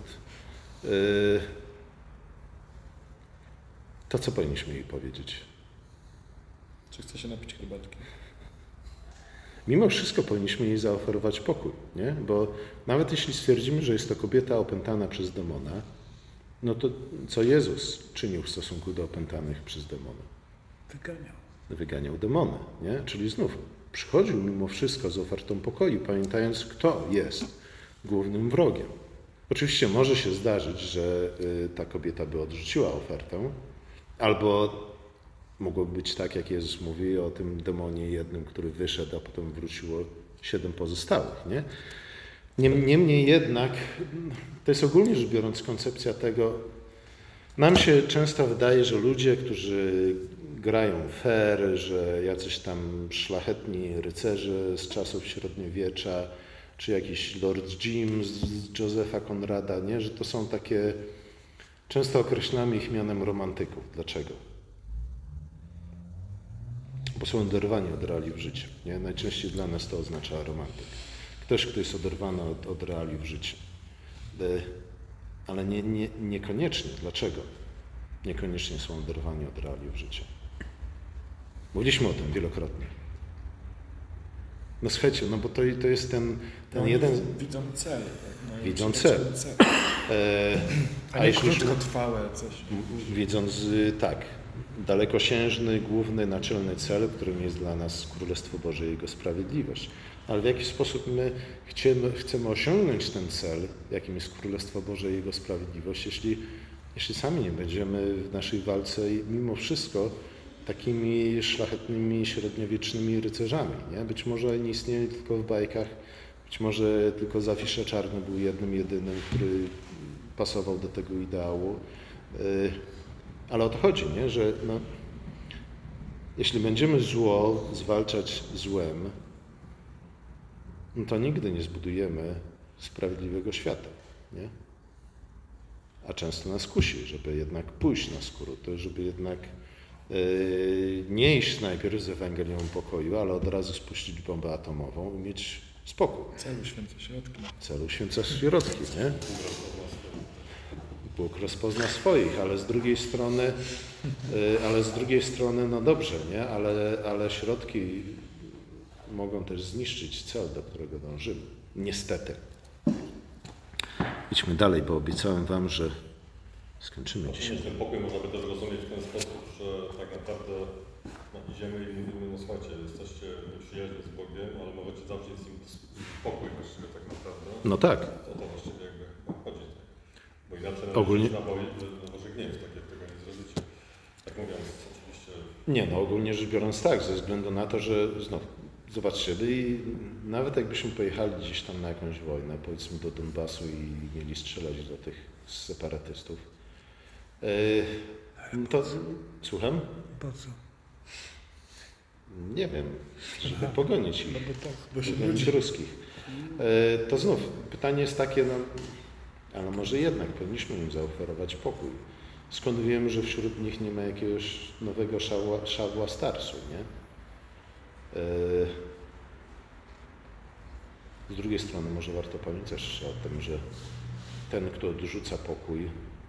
to co powinniśmy jej powiedzieć? Czy chce się napić herbatki? Mimo wszystko powinniśmy jej zaoferować pokój, nie? Bo nawet jeśli stwierdzimy, że jest to kobieta opętana przez demona, No to co Jezus czynił w stosunku do opętanych przez demony? Wyganiał demony, nie? Czyli znów przychodził mimo wszystko z ofertą pokoju, pamiętając, kto jest głównym wrogiem. Oczywiście może się zdarzyć, że ta kobieta by odrzuciła ofertę, albo mogłoby być tak, jak Jezus mówi o tym demonie jednym, który wyszedł, a potem wróciło 7 pozostałych, nie? Niemniej jednak, to jest ogólnie rzecz biorąc koncepcja tego, nam się często wydaje, że ludzie, którzy grają fair, że jacyś tam szlachetni rycerze z czasów średniowiecza, czy jakiś Lord Jim z Josepha Conrada, nie? Że to są takie, często określamy ich mianem romantyków. Dlaczego? Bo są oderwani od realiów życia. Nie? Najczęściej dla nas to oznacza romantyk. Ktoś, kto jest oderwany od realiów życia. Ale niekoniecznie. Dlaczego? Niekoniecznie są oderwani od realiów życia. Mówiliśmy o tym wielokrotnie. No słuchajcie, no bo to jest ten jeden... Widzą cel. Tak? Widzą cel. A nie krótkotrwałe coś. Widząc, tak, dalekosiężny, główny, naczelny cel, którym jest dla nas Królestwo Boże i Jego sprawiedliwość. Ale w jaki sposób my chcemy osiągnąć ten cel, jakim jest Królestwo Boże i Jego sprawiedliwość, jeśli sami nie będziemy w naszej walce mimo wszystko takimi szlachetnymi, średniowiecznymi rycerzami. Nie? Być może nie istnieją tylko w bajkach, być może tylko Zawisze Czarny był jedynym, który pasował do tego ideału. Ale o to chodzi, nie? Że no, jeśli będziemy zło zwalczać złem, no to nigdy nie zbudujemy sprawiedliwego świata. Nie? A często nas kusi, żeby jednak pójść na skróty, żeby jednak nie iść najpierw z Ewangelią pokoju, ale od razu spuścić bombę atomową i mieć spokój. Celu święca środki, nie? Bóg rozpozna swoich, ale z drugiej strony, no dobrze, nie? Ale środki mogą też zniszczyć cel, do którego dążymy. Niestety. Idźmy dalej, bo obiecałem wam, że skończymy dzisiaj. Ten pokój można by też rozumieć w ten sposób, że tak naprawdę idziemy i mówimy, no słuchajcie, jesteście nieprzyjaźni z Bogiem, ale możecie zawrzeć z nim pokój właściwie tak naprawdę. No tak. O to właściwie jakby chodzi. Bo inaczej ogólnie na Boży gniew, tak jak tego nie zrobicie. Tak mówiąc, oczywiście. Nie, no ogólnie rzecz biorąc tak, ze względu na to, że znów, zobaczcie, nawet jakbyśmy pojechali gdzieś tam na jakąś wojnę, powiedzmy do Donbasu i mieli strzelać do tych separatystów, to słucham? Po co? Nie wiem, żeby pogonić ich, pogonić ruskich. To znów pytanie jest takie, no, ale może jednak powinniśmy im zaoferować pokój. Skąd wiemy, że wśród nich nie ma jakiegoś nowego Szawła Starsu, nie? Z drugiej strony może warto pamiętać o tym, że ten, kto odrzuca pokój,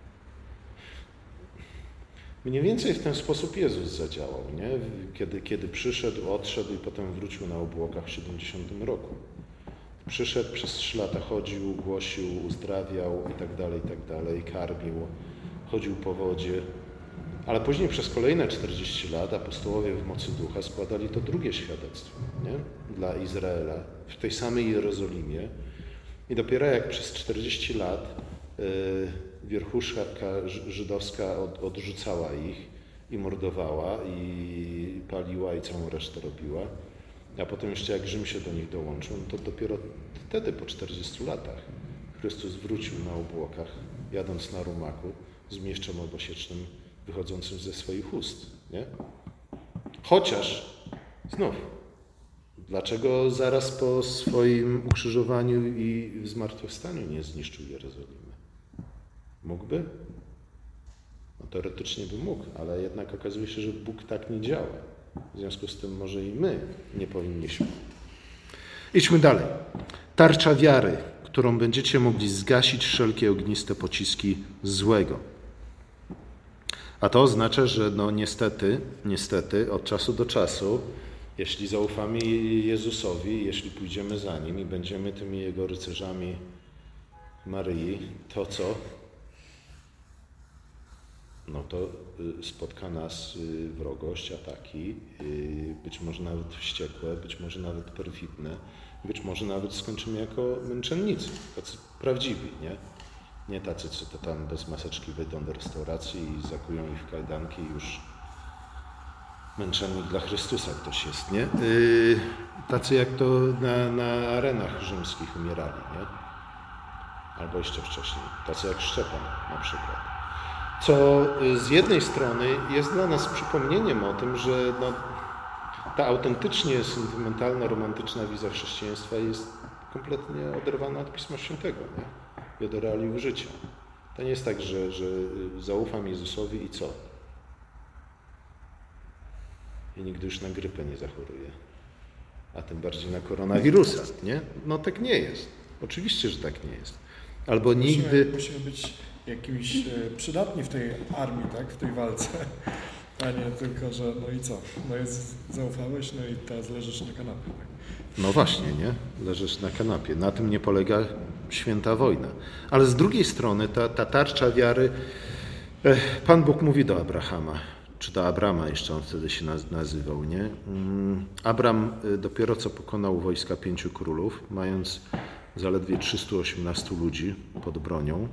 mniej więcej w ten sposób Jezus zadziałał, nie? Kiedy przyszedł, odszedł i potem wrócił na obłokach w 70 roku. Przyszedł, przez 3 lata chodził, głosił, uzdrawiał i tak dalej, karmił, chodził po wodzie. Ale później przez kolejne 40 lat apostołowie w mocy Ducha składali to drugie świadectwo, nie? Dla Izraela w tej samej Jerozolimie. I dopiero jak przez 40 lat wierchuszka żydowska odrzucała ich i mordowała i paliła i całą resztę robiła, a potem jeszcze jak Rzym się do nich dołączył, no to dopiero wtedy po 40 latach Chrystus wrócił na obłokach, jadąc na rumaku z mieszczem obosiecznym wychodzącym ze swoich ust, nie? Chociaż, znów, dlaczego zaraz po swoim ukrzyżowaniu i zmartwychwstaniu nie zniszczył Jerozolimy? Mógłby? No, teoretycznie by mógł, ale jednak okazuje się, że Bóg tak nie działa. W związku z tym może i my nie powinniśmy. Idźmy dalej. Tarcza wiary, którą będziecie mogli zgasić wszelkie ogniste pociski złego. A to oznacza, że no niestety od czasu do czasu, jeśli zaufamy Jezusowi, jeśli pójdziemy za Nim i będziemy tymi Jego rycerzami Maryi, to co? no to spotka nas wrogość, ataki, być może nawet wściekłe, być może nawet perfidne, być może nawet skończymy jako męczennicy, tacy prawdziwi, nie? Nie tacy, co to tam bez maseczki wejdą do restauracji i zakują ich w kajdanki i już męczennik dla Chrystusa ktoś jest, nie? Tacy jak to na arenach rzymskich umierali, nie? Albo jeszcze wcześniej, tacy jak Szczepan na przykład. Co z jednej strony jest dla nas przypomnieniem o tym, że no, ta autentycznie sentymentalna, romantyczna wizja chrześcijaństwa jest kompletnie oderwana od Pisma Świętego, nie? I od realiów życia. To nie jest tak, że zaufam Jezusowi i co? I nigdy już na grypę nie zachoruję. A tym bardziej na koronawirusa, nie? No tak nie jest. Oczywiście, że tak nie jest. Albo nigdy... Musimy być jakimś przydatni w tej armii, tak? W tej walce. A nie tylko, że no i co? No jest, zaufałeś, no i teraz leżysz na kanapie. Tak? No właśnie, nie? Leżysz na kanapie. Na tym nie polega święta wojna. Ale z drugiej strony ta tarcza wiary... Pan Bóg mówi do Abrahama, czy do Abrama jeszcze on wtedy się nazywał, nie? Abram dopiero co pokonał wojska 5 królów, mając zaledwie 318 ludzi pod bronią.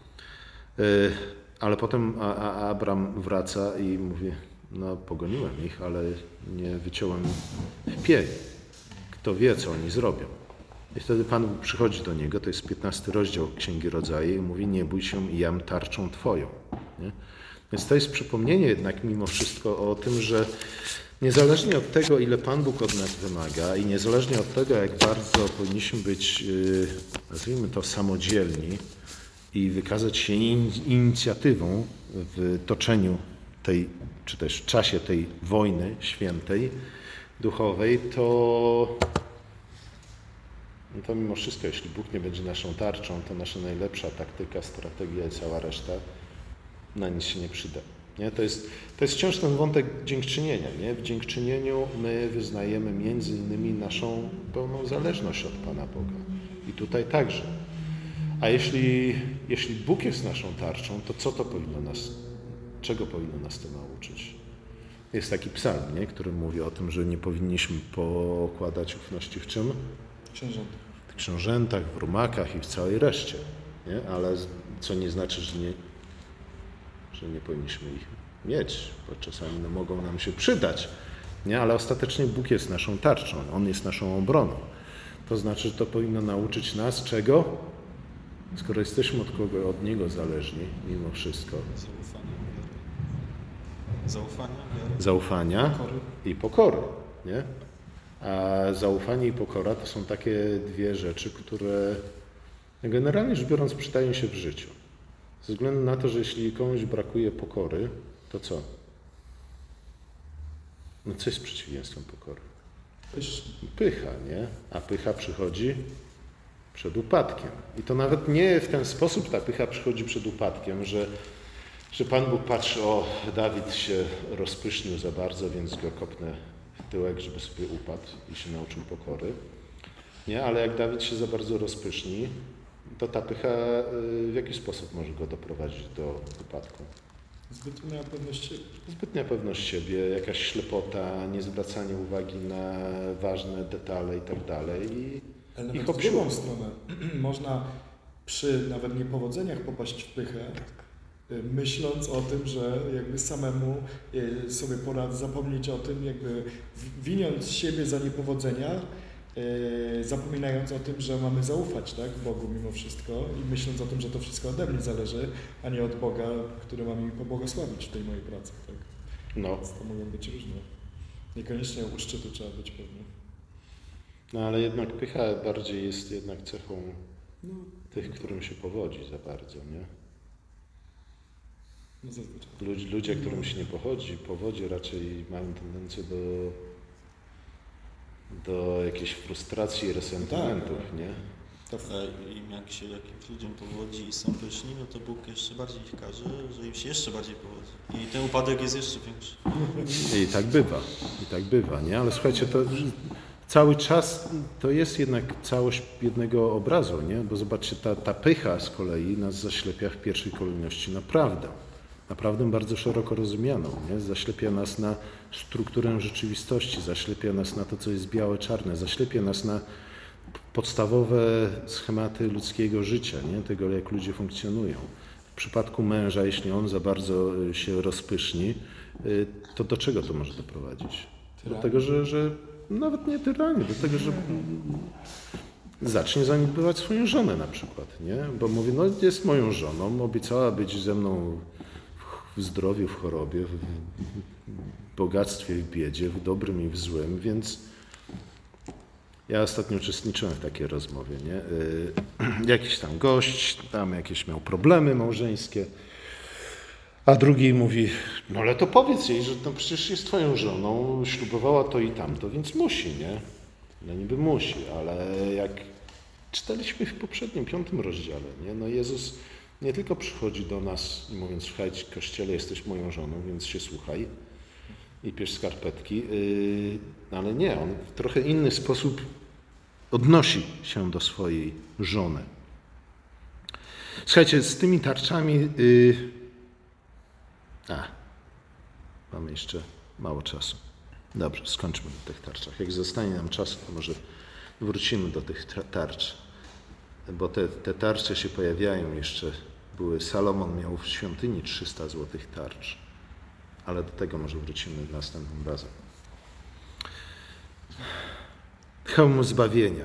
Ale potem Abram wraca i mówi, no pogoniłem ich, ale nie wyciąłem w pień. Kto wie, co oni zrobią. I wtedy Pan Bóg przychodzi do niego, to jest 15 rozdział Księgi Rodzaje i mówi, nie bój się i jam tarczą Twoją. Nie? Więc to jest przypomnienie jednak mimo wszystko o tym, że niezależnie od tego, ile Pan Bóg od nas wymaga i niezależnie od tego, jak bardzo powinniśmy być, nazwijmy to, samodzielni i wykazać się inicjatywą w toczeniu tej, czy też w czasie tej wojny świętej, duchowej, to mimo wszystko, jeśli Bóg nie będzie naszą tarczą, to nasza najlepsza taktyka, strategia i cała reszta na nic się nie przyda. Nie? To jest wciąż ten wątek dziękczynienia. Nie? W dziękczynieniu my wyznajemy między innymi naszą pełną zależność od Pana Boga. I tutaj także. A jeśli Bóg jest naszą tarczą, to co to powinno nas, czego powinno nas to nauczyć? Jest taki psalm, nie? Który mówi o tym, że nie powinniśmy pokładać ufności w czym? W książętach, w rumakach i w całej reszcie. Nie? Ale co nie znaczy, że nie powinniśmy ich mieć, bo czasami mogą nam się przydać. Nie? Ale ostatecznie Bóg jest naszą tarczą, On jest naszą obroną. To znaczy, że to powinno nauczyć nas czego? Skoro jesteśmy od Niego zależni, mimo wszystko. Zaufania i pokory. Nie? A zaufanie i pokora to są takie dwie rzeczy, które generalnie rzecz biorąc przydają się w życiu. Ze względu na to, że jeśli komuś brakuje pokory, to co? No co jest przeciwieństwem pokory? Pycha, nie? A pycha przychodzi przed upadkiem. I to nawet nie w ten sposób ta pycha przychodzi przed upadkiem, że Pan Bóg patrzy, o, Dawid się rozpysznił za bardzo, więc go kopnę w tyłek, żeby sobie upadł i się nauczył pokory. Nie, ale jak Dawid się za bardzo rozpyszni, to ta pycha w jaki sposób może go doprowadzić do upadku? Zbytnia pewność siebie. Zbytnia pewność siebie, jakaś ślepota, niezwracanie uwagi na ważne detale i tak dalej. Ale nawet w drugą stronę można przy nawet niepowodzeniach popaść w pychę, myśląc o tym, że jakby samemu sobie poradzę, zapomnieć o tym, jakby winiąc siebie za niepowodzenia, zapominając o tym, że mamy zaufać, tak, Bogu mimo wszystko i myśląc o tym, że to wszystko ode mnie zależy, a nie od Boga, który ma mi pobłogosławić w tej mojej pracy. Tak? No. To mogą być różne. Niekoniecznie u szczytu trzeba być pewnie. No ale jednak pycha bardziej jest jednak cechą tych, którym się powodzi za bardzo, nie? No zazwyczaj. Ludzie, którym się nie powodzi raczej mają tendencję do jakiejś frustracji i resentymentów, tak, nie? Im jak się jakimś ludziom powodzi i są pyszni, no to Bóg jeszcze bardziej ich każe, że im się jeszcze bardziej powodzi. I ten upadek jest jeszcze większy. I tak bywa, nie? Ale słuchajcie, to cały czas to jest jednak całość jednego obrazu, nie? Bo zobaczcie, ta pycha z kolei nas zaślepia w pierwszej kolejności na prawdę. naprawdę bardzo szeroko rozumianą, nie? Zaślepia nas na strukturę rzeczywistości, zaślepia nas na to, co jest białe, czarne, zaślepia nas na podstawowe schematy ludzkiego życia, nie? Tego, jak ludzie funkcjonują. W przypadku męża, jeśli on za bardzo się rozpyszni, to do czego to może doprowadzić? Do tego, że nawet nie tyranii, do tego, że zacznie zaniedbywać swoją żonę na przykład, nie? Bo mówi, no jest moją żoną, obiecała być ze mną w zdrowiu, w chorobie, w bogactwie, w biedzie, w dobrym i w złym, więc ja ostatnio uczestniczyłem w takiej rozmowie, nie? Jakiś tam gość, tam jakieś miał problemy małżeńskie, a drugi mówi, no ale to powiedz jej, że no przecież jest twoją żoną, ślubowała to i tamto, więc musi, nie? No niby musi, ale jak czytaliśmy w poprzednim, 5 rozdziale, nie? No Jezus nie tylko przychodzi do nas i mówiąc, słuchajcie, Kościele, jesteś moją żoną, więc się słuchaj i bierz skarpetki, ale nie, on w trochę inny sposób odnosi się do swojej żony. Słuchajcie, z tymi tarczami... mamy jeszcze mało czasu. Dobrze, skończmy na tych tarczach. Jak zostanie nam czas, to może wrócimy do tych tarcz. Bo te tarcze się pojawiają jeszcze. Salomon miał w świątyni 300 złotych tarcz. Ale do tego może wrócimy następnym razem. Hełm zbawienia.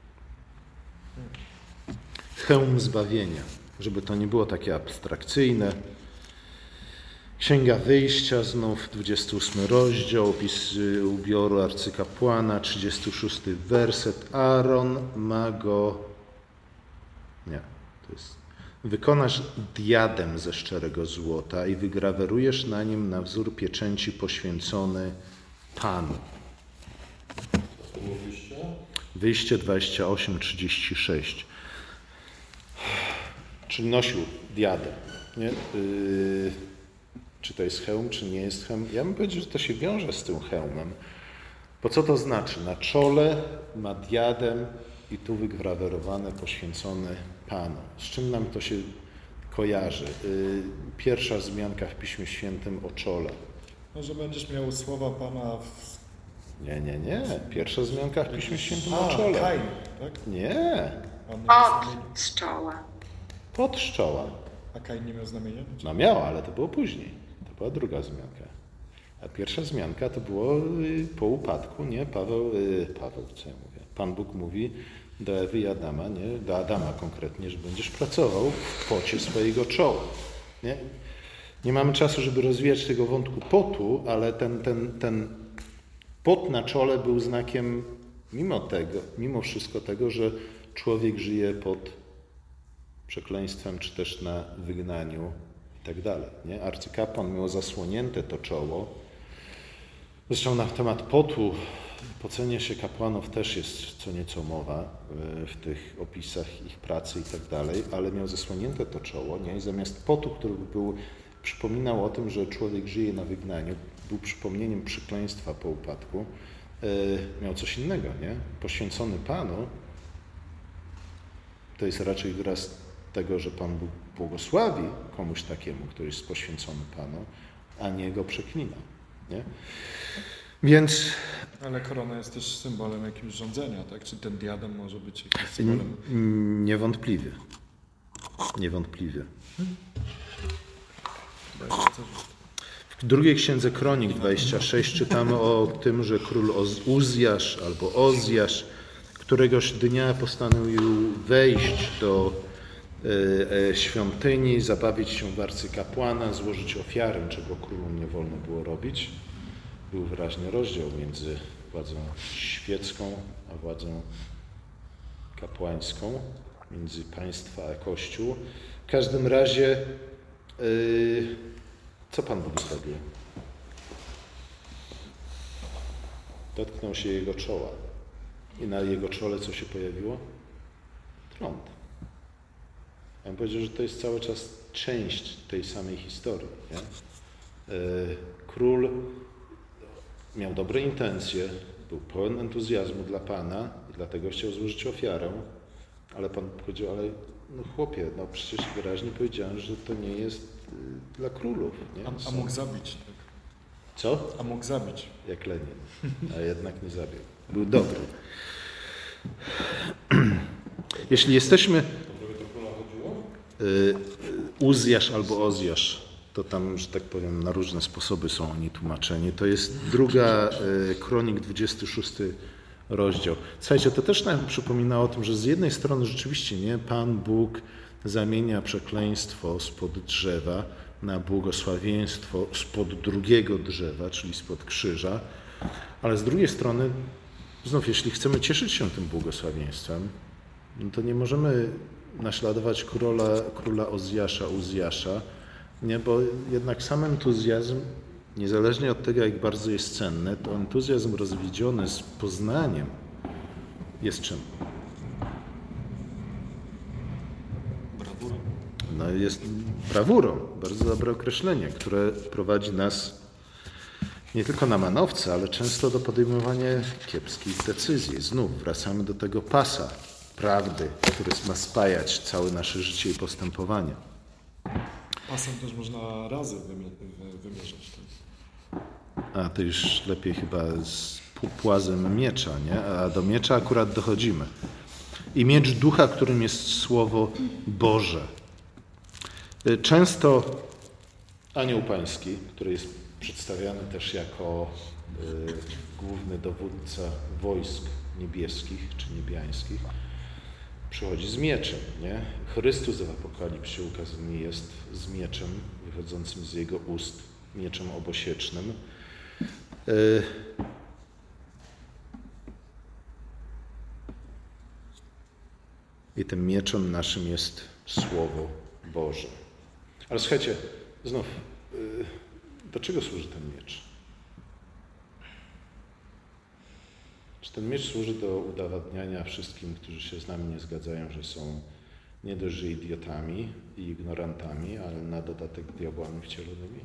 Hełm zbawienia. Żeby to nie było takie abstrakcyjne. Księga Wyjścia, znów 28 rozdział, opis ubioru arcykapłana, 36 werset. Aaron ma go... Nie, to jest... Wykonasz diadem ze szczerego złota i wygrawerujesz na nim na wzór pieczęci poświęcony Panu. Wyjście 28:36. Czyli nosił diadem, nie? Czy to jest hełm, czy nie jest hełm? Ja bym powiedział, że to się wiąże z tym hełmem. Bo co to znaczy? Na czole ma diadem i tu wygrawerowane, poświęcony Panu. Z czym nam to się kojarzy? Pierwsza wzmianka w Piśmie Świętym o czole. No, że będziesz miał słowa Pana w... Nie. Pierwsza wzmianka w Piśmie Świętym o czole. Kain, tak? Nie. Z czoła. Pod czoła. A Kain nie miał znamienia? No miał, ale to było później. To była druga wzmianka. A pierwsza wzmianka to było po upadku, nie? Paweł, co ja mówię? Pan Bóg mówi do Ewy i Adama, nie? Do Adama konkretnie, że będziesz pracował w pocie swojego czoła. Nie mamy czasu, żeby rozwijać tego wątku potu, ale ten pot na czole był znakiem mimo wszystko tego, że człowiek żyje pod przekleństwem, czy też na wygnaniu i tak dalej. Nie? Arcykapłan miał zasłonięte to czoło. Zresztą na temat potu, pocenia się kapłanów też jest co nieco mowa w tych opisach ich pracy i tak dalej, ale miał zasłonięte to czoło, nie? I zamiast potu, który przypominał o tym, że człowiek żyje na wygnaniu, był przypomnieniem przekleństwa po upadku, miał coś innego, nie? Poświęcony Panu to jest raczej wyraz tego, że Pan Bóg błogosławi komuś takiemu, który jest poświęcony Panu, a nie go przeklina. Nie? Więc... Ale korona jest też symbolem jakimś rządzenia, tak? Czy ten diadem może być jakimś symbolem? Niewątpliwie. Niewątpliwie. W drugiej księdze Kronik 26 czytamy o tym, że król Uzjasz albo Ozjasz któregoś dnia postanowił wejść do świątyni, zabawić się w arcykapłana, złożyć ofiarę, czego królom nie wolno było robić. Był wyraźny rozdział między władzą świecką a władzą kapłańską, między państwa a Kościół. W każdym razie, co Pan Bóg zrobił? Dotknął się jego czoła. I na jego czole co się pojawiło? Trąd. Ja bym powiedział, że to jest cały czas część tej samej historii. Nie? Król miał dobre intencje, był pełen entuzjazmu dla Pana i dlatego chciał złożyć ofiarę, ale Pan powiedział, ale no chłopie, no przecież wyraźnie powiedziałem, że to nie jest dla królów. Nie? A mógł zabić. Tak. Co? A mógł zabić. Jak Lenin, a jednak nie zabił. Był dobry. Jeśli jesteśmy Uzjasz albo Ozjasz, to tam, że tak powiem, na różne sposoby są oni tłumaczeni. To jest druga Kronik, 26 rozdział. Słuchajcie, to też nam przypomina o tym, że z jednej strony rzeczywiście nie Pan Bóg zamienia przekleństwo spod drzewa na błogosławieństwo spod drugiego drzewa, czyli spod krzyża, ale z drugiej strony, znów, jeśli chcemy cieszyć się tym błogosławieństwem, no to nie możemy naśladować króla Uzjasza, nie, bo jednak sam entuzjazm, niezależnie od tego, jak bardzo jest cenny, to entuzjazm rozwiedziony z poznaniem jest czym? Brawurą. No jest brawurą, bardzo dobre określenie, które prowadzi nas nie tylko na manowce, ale często do podejmowania kiepskich decyzji. Znów wracamy do tego pasa prawdy, który ma spajać całe nasze życie i postępowanie. Pasem też można razy wymierzać. Tak? A to już lepiej chyba z płazem miecza, nie? A do miecza akurat dochodzimy. I miecz ducha, którym jest Słowo Boże. Często anioł pański, który jest przedstawiany też jako główny dowódca wojsk niebieskich czy niebiańskich, przychodzi z mieczem. Nie? Chrystus w Apokalipsie ukazany jest z mieczem wychodzącym z jego ust, mieczem obosiecznym. I tym mieczem naszym jest Słowo Boże. Ale słuchajcie, znów, do czego służy ten miecz? Czy ten miecz służy do udowadniania wszystkim, którzy się z nami nie zgadzają, że są nie dość, że idiotami i ignorantami, ale na dodatek diabłami wcielonymi?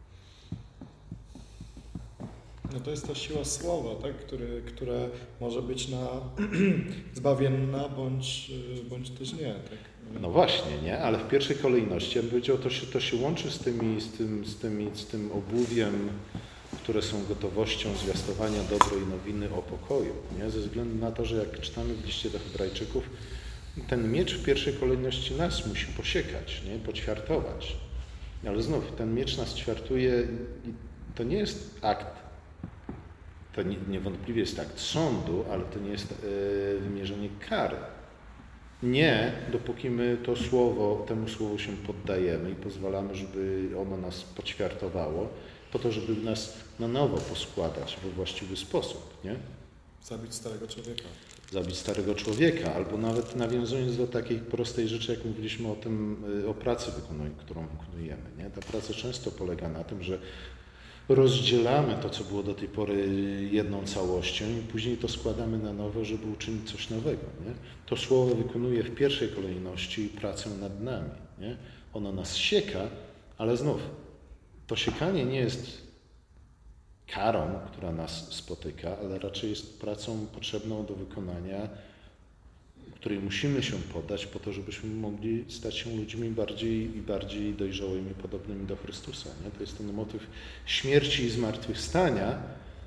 No to jest ta siła słowa, tak? które może być zbawienna, bądź też nie. Tak? No właśnie, nie? Ale w pierwszej kolejności, ja bym powiedział, to się łączy z tym obuwiem, które są gotowością zwiastowania dobrej nowiny o pokoju. Nie? Ze względu na to, że jak czytamy w liście do Hebrajczyków, ten miecz w pierwszej kolejności nas musi posiekać, nie? Poćwiartować. Ale znów, ten miecz nas ćwiartuje i to nie jest akt, to niewątpliwie jest akt sądu, ale to nie jest wymierzenie kary. Nie, dopóki my temu słowu się poddajemy i pozwalamy, żeby ono nas poćwiartowało, po to, żeby nas na nowo poskładać we właściwy sposób, nie? Zabić starego człowieka. Zabić starego człowieka, albo nawet nawiązując do takiej prostej rzeczy, jak mówiliśmy o pracy, którą wykonujemy, nie? Ta praca często polega na tym, że rozdzielamy to, co było do tej pory jedną całością i później to składamy na nowo, żeby uczynić coś nowego. Nie? To słowo wykonuje w pierwszej kolejności pracę nad nami. Nie? Ono nas sieka, ale znów, to siekanie nie jest karą, która nas spotyka, ale raczej jest pracą potrzebną do wykonania, której musimy się poddać po to, żebyśmy mogli stać się ludźmi bardziej dojrzałymi, podobnymi do Chrystusa. Nie? To jest ten motyw śmierci i zmartwychwstania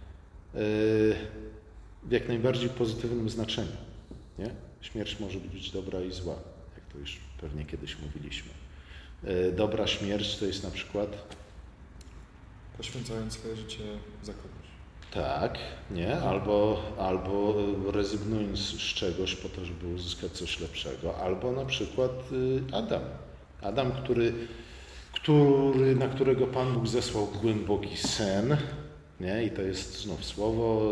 w jak najbardziej pozytywnym znaczeniu. Nie? Śmierć może być dobra i zła, jak to już pewnie kiedyś mówiliśmy. Dobra śmierć to jest na przykład poświęcając swoje życie za kogoś. Tak, nie? Albo rezygnując z czegoś po to, żeby uzyskać coś lepszego. Albo na przykład Adam, na którego Pan Bóg zesłał głęboki sen, nie? I to jest znów słowo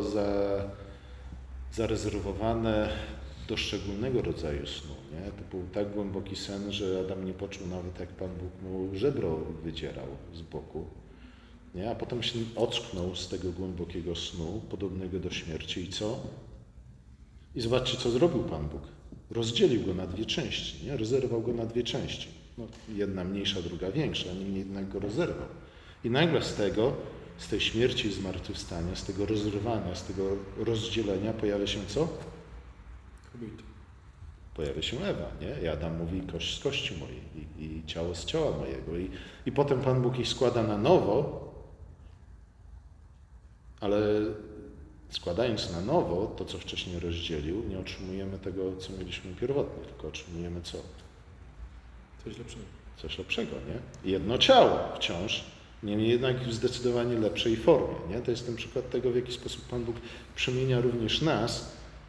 zarezerwowane do szczególnego rodzaju snu. Nie? To był tak głęboki sen, że Adam nie poczuł nawet, jak Pan Bóg mu żebro wydzierał z boku. Nie? A potem się ocknął z tego głębokiego snu, podobnego do śmierci i co? I zobaczcie, co zrobił Pan Bóg. Rozdzielił go na dwie części, nie? Rozerwał go na dwie części. No, jedna mniejsza, druga większa, niemniej jednak go rozerwał. I nagle z tej śmierci i zmartwychwstania, z tego rozrywania, z tego rozdzielenia pojawia się co? Kobieta. Pojawia się Ewa, nie? I Adam mówi, kość z kości mojej i ciało z ciała mojego. I potem Pan Bóg ich składa na nowo, ale składając na nowo to, co wcześniej rozdzielił, nie otrzymujemy tego, co mieliśmy pierwotnie, tylko otrzymujemy co? Coś lepszego. Coś lepszego, nie? Jedno ciało wciąż, niemniej jednak w zdecydowanie lepszej formie, nie? To jest ten przykład tego, w jaki sposób Pan Bóg przemienia również nas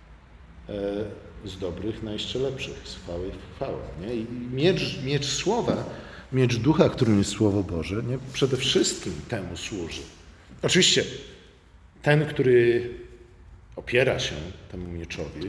z dobrych na jeszcze lepszych, z chwały w chwałę, nie? I miecz słowa, miecz ducha, którym jest Słowo Boże, nie? Przede wszystkim temu służy. Oczywiście ten, który opiera się temu mieczowi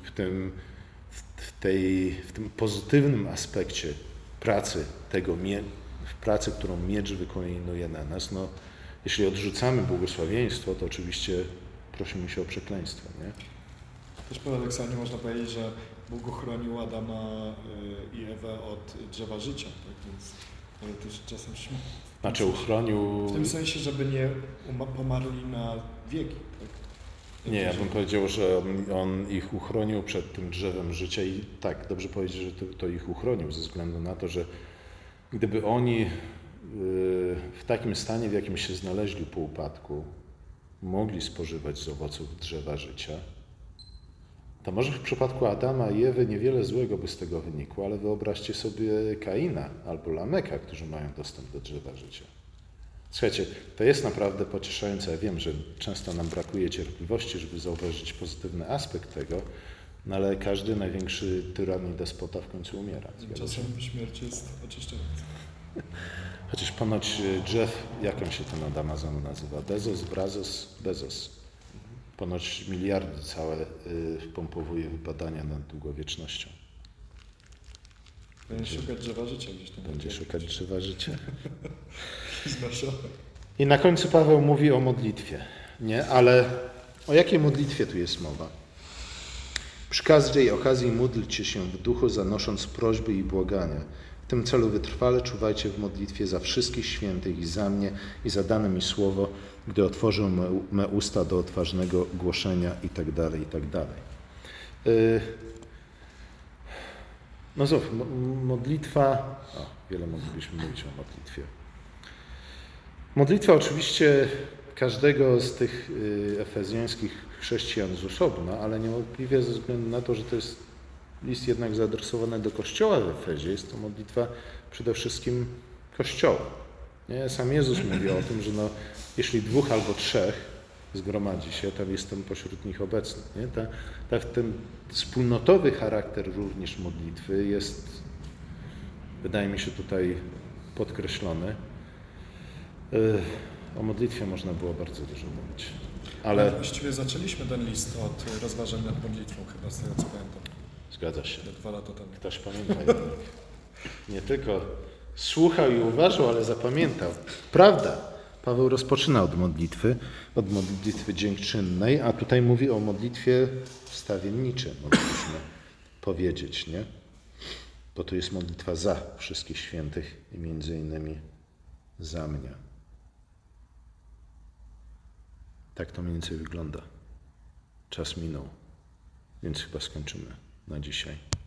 w tym pozytywnym aspekcie pracy pracy, którą miecz wykonuje na nas, no, jeśli odrzucamy błogosławieństwo, to oczywiście prosimy się o przekleństwo, nie? Też paradoksalnie można powiedzieć, że Bóg uchronił Adama i Ewę od drzewa życia, tak? Więc też czasem Znaczy uchronił... w tym sensie, żeby nie pomarli na wieki, tak? Nie, ja bym powiedział, że on ich uchronił przed tym drzewem życia i tak, dobrze powiedzieć, że to ich uchronił ze względu na to, że gdyby oni w takim stanie, w jakim się znaleźli po upadku, mogli spożywać z owoców drzewa życia, to może w przypadku Adama i Ewy niewiele złego by z tego wynikło, ale wyobraźcie sobie Kaina albo Lameka, którzy mają dostęp do drzewa życia. Słuchajcie, to jest naprawdę pocieszające. Ja wiem, że często nam brakuje cierpliwości, żeby zauważyć pozytywny aspekt tego, no ale każdy największy tyran i despota w końcu umiera. Czasem śmierć jest oczyszczająca. Chociaż ponoć Jeff, jak on się ten od Amazonu nazywa? Bezos. Ponoć miliardy całe wpompowuje w badania nad długowiecznością. Będzie szukać drzewa życia gdzieś tam. Będzie szukać drzewa życia. Znoszone. I na końcu Paweł mówi o modlitwie. Nie? Ale o jakiej modlitwie tu jest mowa? Przy każdej okazji módlcie się w duchu, zanosząc prośby i błagania. W tym celu wytrwale czuwajcie w modlitwie za wszystkich świętych i za mnie i za dane mi słowo, gdy otworzę me usta do odważnego głoszenia itd., itd. No znów, modlitwa... wiele moglibyśmy mówić o modlitwie. Modlitwa oczywiście każdego z tych efezjańskich chrześcijan z osobna, ale niewątpliwie ze względu na to, że to jest list jednak zaadresowany do Kościoła w Efezie, jest to modlitwa przede wszystkim Kościoła. Nie? Sam Jezus mówi o tym, że jeśli 2 albo 3 zgromadzi się, tam jestem pośród nich obecny. Nie? Ten wspólnotowy charakter również modlitwy jest, wydaje mi się, tutaj podkreślony. O modlitwie można było bardzo dużo mówić. Ale właściwie zaczęliśmy ten list od rozważań nad modlitwą, chyba z tego co pamiętam. Zgadza się. 2 lata temu. Ktoś pamięta jednak. Nie tylko słuchał i uważał, ale zapamiętał. Prawda. Paweł rozpoczyna od modlitwy dziękczynnej, a tutaj mówi o modlitwie wstawienniczej, moglibyśmy powiedzieć, nie? Bo to jest modlitwa za wszystkich świętych i między innymi za mnie. Tak to mniej więcej wygląda. Czas minął, więc chyba skończymy na dzisiaj.